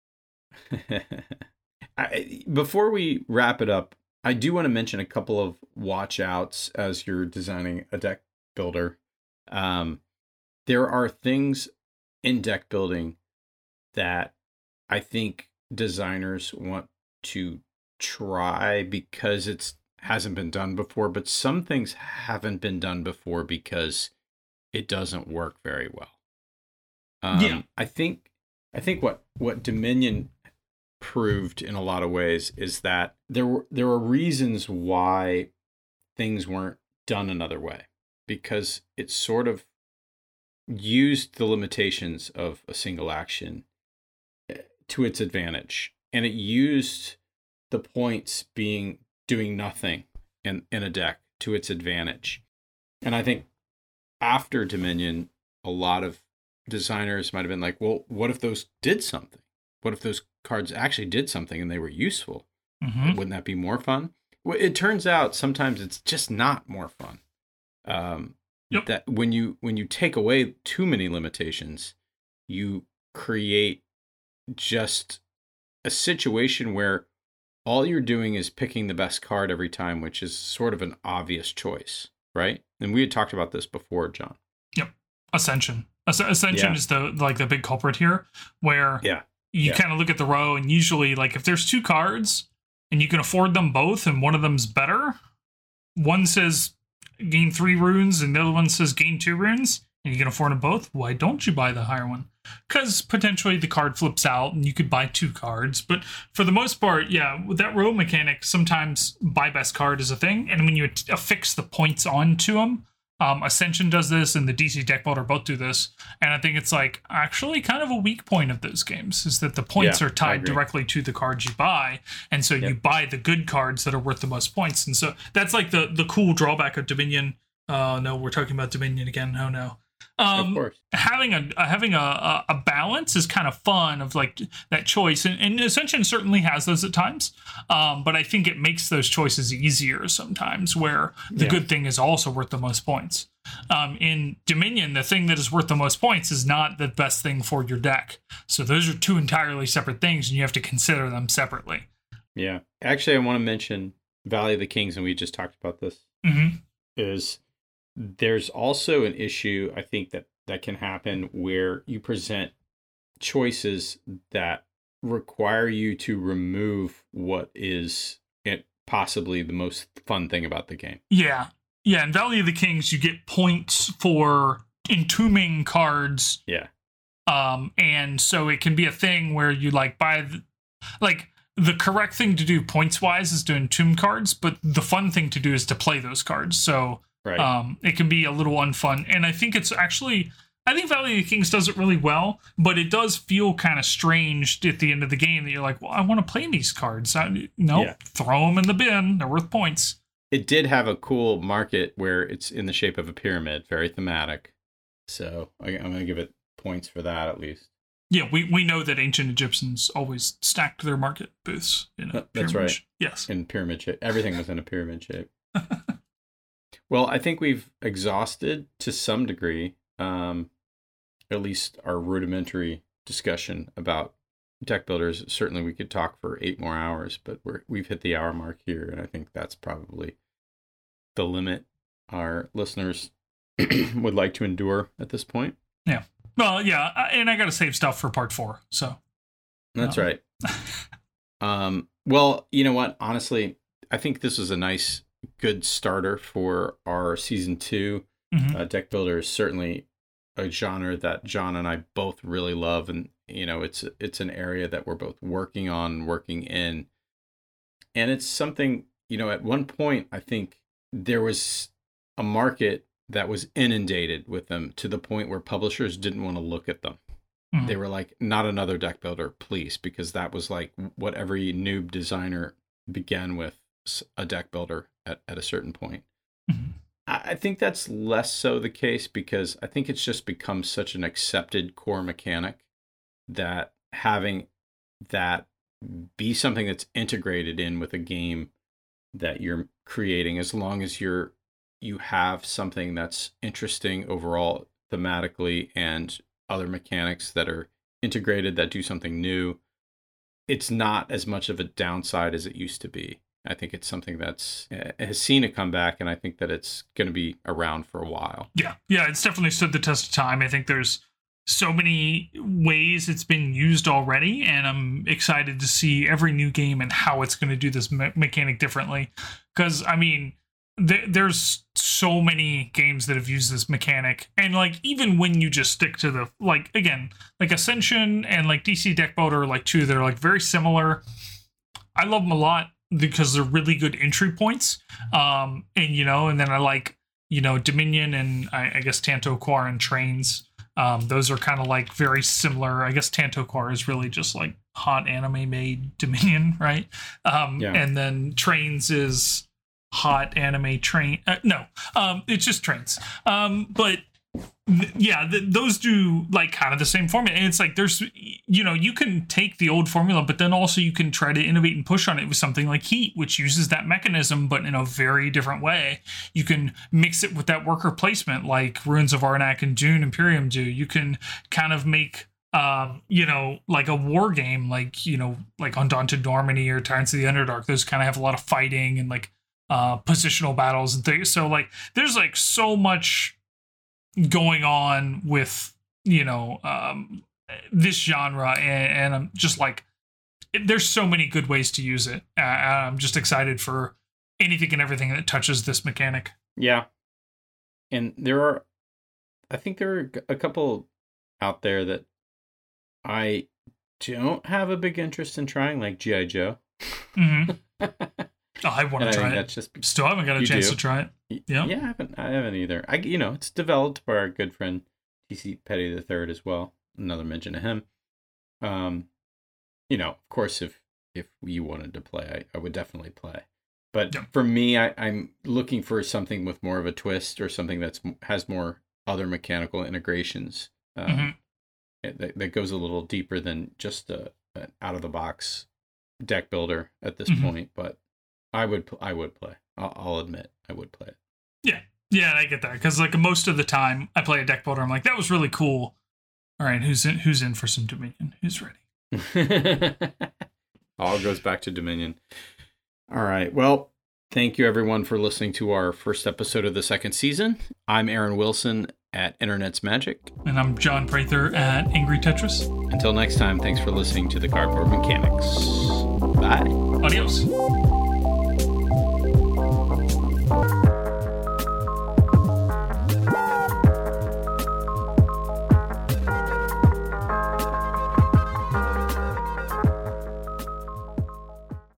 before we wrap it up, I do want to mention a couple of watch outs as you're designing a deck builder. There are things in deck building that I think designers want to try because it hasn't been done before, but some things haven't been done before because it doesn't work very well. I think what Dominion proved in a lot of ways is that there were reasons why things weren't done another way, because it sort of used the limitations of a single action to its advantage, and it used the points being doing nothing in a deck to its advantage. And I think after Dominion, a lot of designers might have been like, well, what if those did something? What if those cards actually did something and they were useful? Mm-hmm. Wouldn't that be more fun? Well, it turns out sometimes it's just not more fun. Yep. That when you take away too many limitations, you create just a situation where all you're doing is picking the best card every time, which is sort of an obvious choice, right? And we had talked about this before, John. Yep. Ascension. Ascension is the big culprit here, where you kind of look at the row, and usually, like, if there's two cards and you can afford them both and one of them's better, one says gain 3 runes and the other one says gain 2 runes, and you can afford them both, why don't you buy the higher one? Because potentially the card flips out and you could buy 2 cards. But for the most part, with that row mechanic, sometimes buy best card is a thing. And when you affix the points onto them, Ascension does this and the DC Deck Builder both do this. And I think it's like actually kind of a weak point of those games is that the points are tied directly to the cards you buy. And so you buy the good cards that are worth the most points. And so that's like the cool drawback of Dominion. Oh, no, we're talking about Dominion again. Oh, no. Of course. Having a balance is kind of fun of like that choice, and Ascension certainly has those at times, but I think it makes those choices easier sometimes where the good thing is also worth the most points. In Dominion, the thing that is worth the most points is not the best thing for your deck, so those are 2 entirely separate things and you have to consider them separately. Actually, I want to mention Valley of the Kings, and we just talked about this. Is there's also an issue, I think, that can happen where you present choices that require you to remove what is possibly the most fun thing about the game. Yeah. In Valley of the Kings, you get points for entombing cards. Yeah. And so it can be a thing where you like buy the correct thing to do points-wise is to entomb cards, but the fun thing to do is to play those cards. So it can be a little unfun. And I think I think Valley of the Kings does it really well, but it does feel kind of strange at the end of the game that you're like, well, I want to play these cards. Throw them in the bin. They're worth points. It did have a cool market where it's in the shape of a pyramid, very thematic. So I'm going to give it points for that at least. Yeah, we know that ancient Egyptians always stacked their market booths in a pyramid. That's right. Yes. In pyramid shape. Everything was in a pyramid shape. Well, I think we've exhausted to some degree, at least our rudimentary discussion about deck builders. Certainly we could talk for 8 more hours, but we've hit the hour mark here, and I think that's probably the limit our listeners would like to endure at this point. Yeah. Well, yeah, and I got to save stuff for part 4, so. That's right. Well, you know what? Honestly, I think this was a nice, good starter for our season 2. Deck builder is certainly a genre that John and I both really love, and it's an area that we're both working in, and it's something, at one point I think there was a market that was inundated with them to the point where publishers didn't want to look at them. They were like, not another deck builder, please, because that was like what every noob designer began with, a deck builder at a certain point. I think that's less so the case because I think it's just become such an accepted core mechanic that having that be something that's integrated in with a game that you're creating, as long as you have something that's interesting overall thematically and other mechanics that are integrated that do something new, it's not as much of a downside as it used to be. I think it's something that's has seen a comeback, and I think that it's going to be around for a while. Yeah, it's definitely stood the test of time. I think there's so many ways it's been used already, and I'm excited to see every new game and how it's going to do this mechanic differently. Because, I mean, there's so many games that have used this mechanic, and like even when you just stick to the like Ascension and like DC Deck Builder, like 2 that are like very similar. I love them a lot because they're really good entry points. And then I like Dominion and I guess Tanto Quar and Trains. Those are kind of like very similar. I guess Tanto Quar is really just like hot anime made Dominion, right? And then Trains is hot anime train. It's just Trains. But Yeah, those do like kind of the same formula, and it's like there's, you know, you can take the old formula, but then also you can try to innovate and push on it with something like Heat, which uses that mechanism but in a very different way. You can mix it with that worker placement like Ruins of Arnak and Dune Imperium do. You can kind of make you know, like a war game, like, you know, like Undaunted Normandy or Tyrants of the Underdark. Those kind of have a lot of fighting and like positional battles and things. So like there's like so much going on with, you know, this genre, and I'm just like, there's so many good ways to use it. I'm just excited for anything and everything that touches this mechanic. Yeah. And I think there are a couple out there that I don't have a big interest in trying, like G.I. Joe. Mm-hmm. Oh, I want to try it. That's just, still haven't got a chance to try it. Yeah, I haven't either. You know, it's developed by our good friend T.C. Petty III as well. Another mention of him. You know, of course, if you wanted to play, I would definitely play. But for me, I'm looking for something with more of a twist, or something has more other mechanical integrations. That goes a little deeper than just an out of the box deck builder at this point. But I would play. I'll admit I would play it. Yeah, I get that, because like most of the time I play a deck builder, I'm like, that was really cool. All right, who's in for some Dominion? Who's ready? All goes back to Dominion. All right. Well, thank you everyone for listening to our first episode of the second season. I'm Aaron Wilson at Internet's Magic. And I'm John Prather at Angry Tetris. Until next time, thanks for listening to the Cardboard Mechanics. Bye. Adios.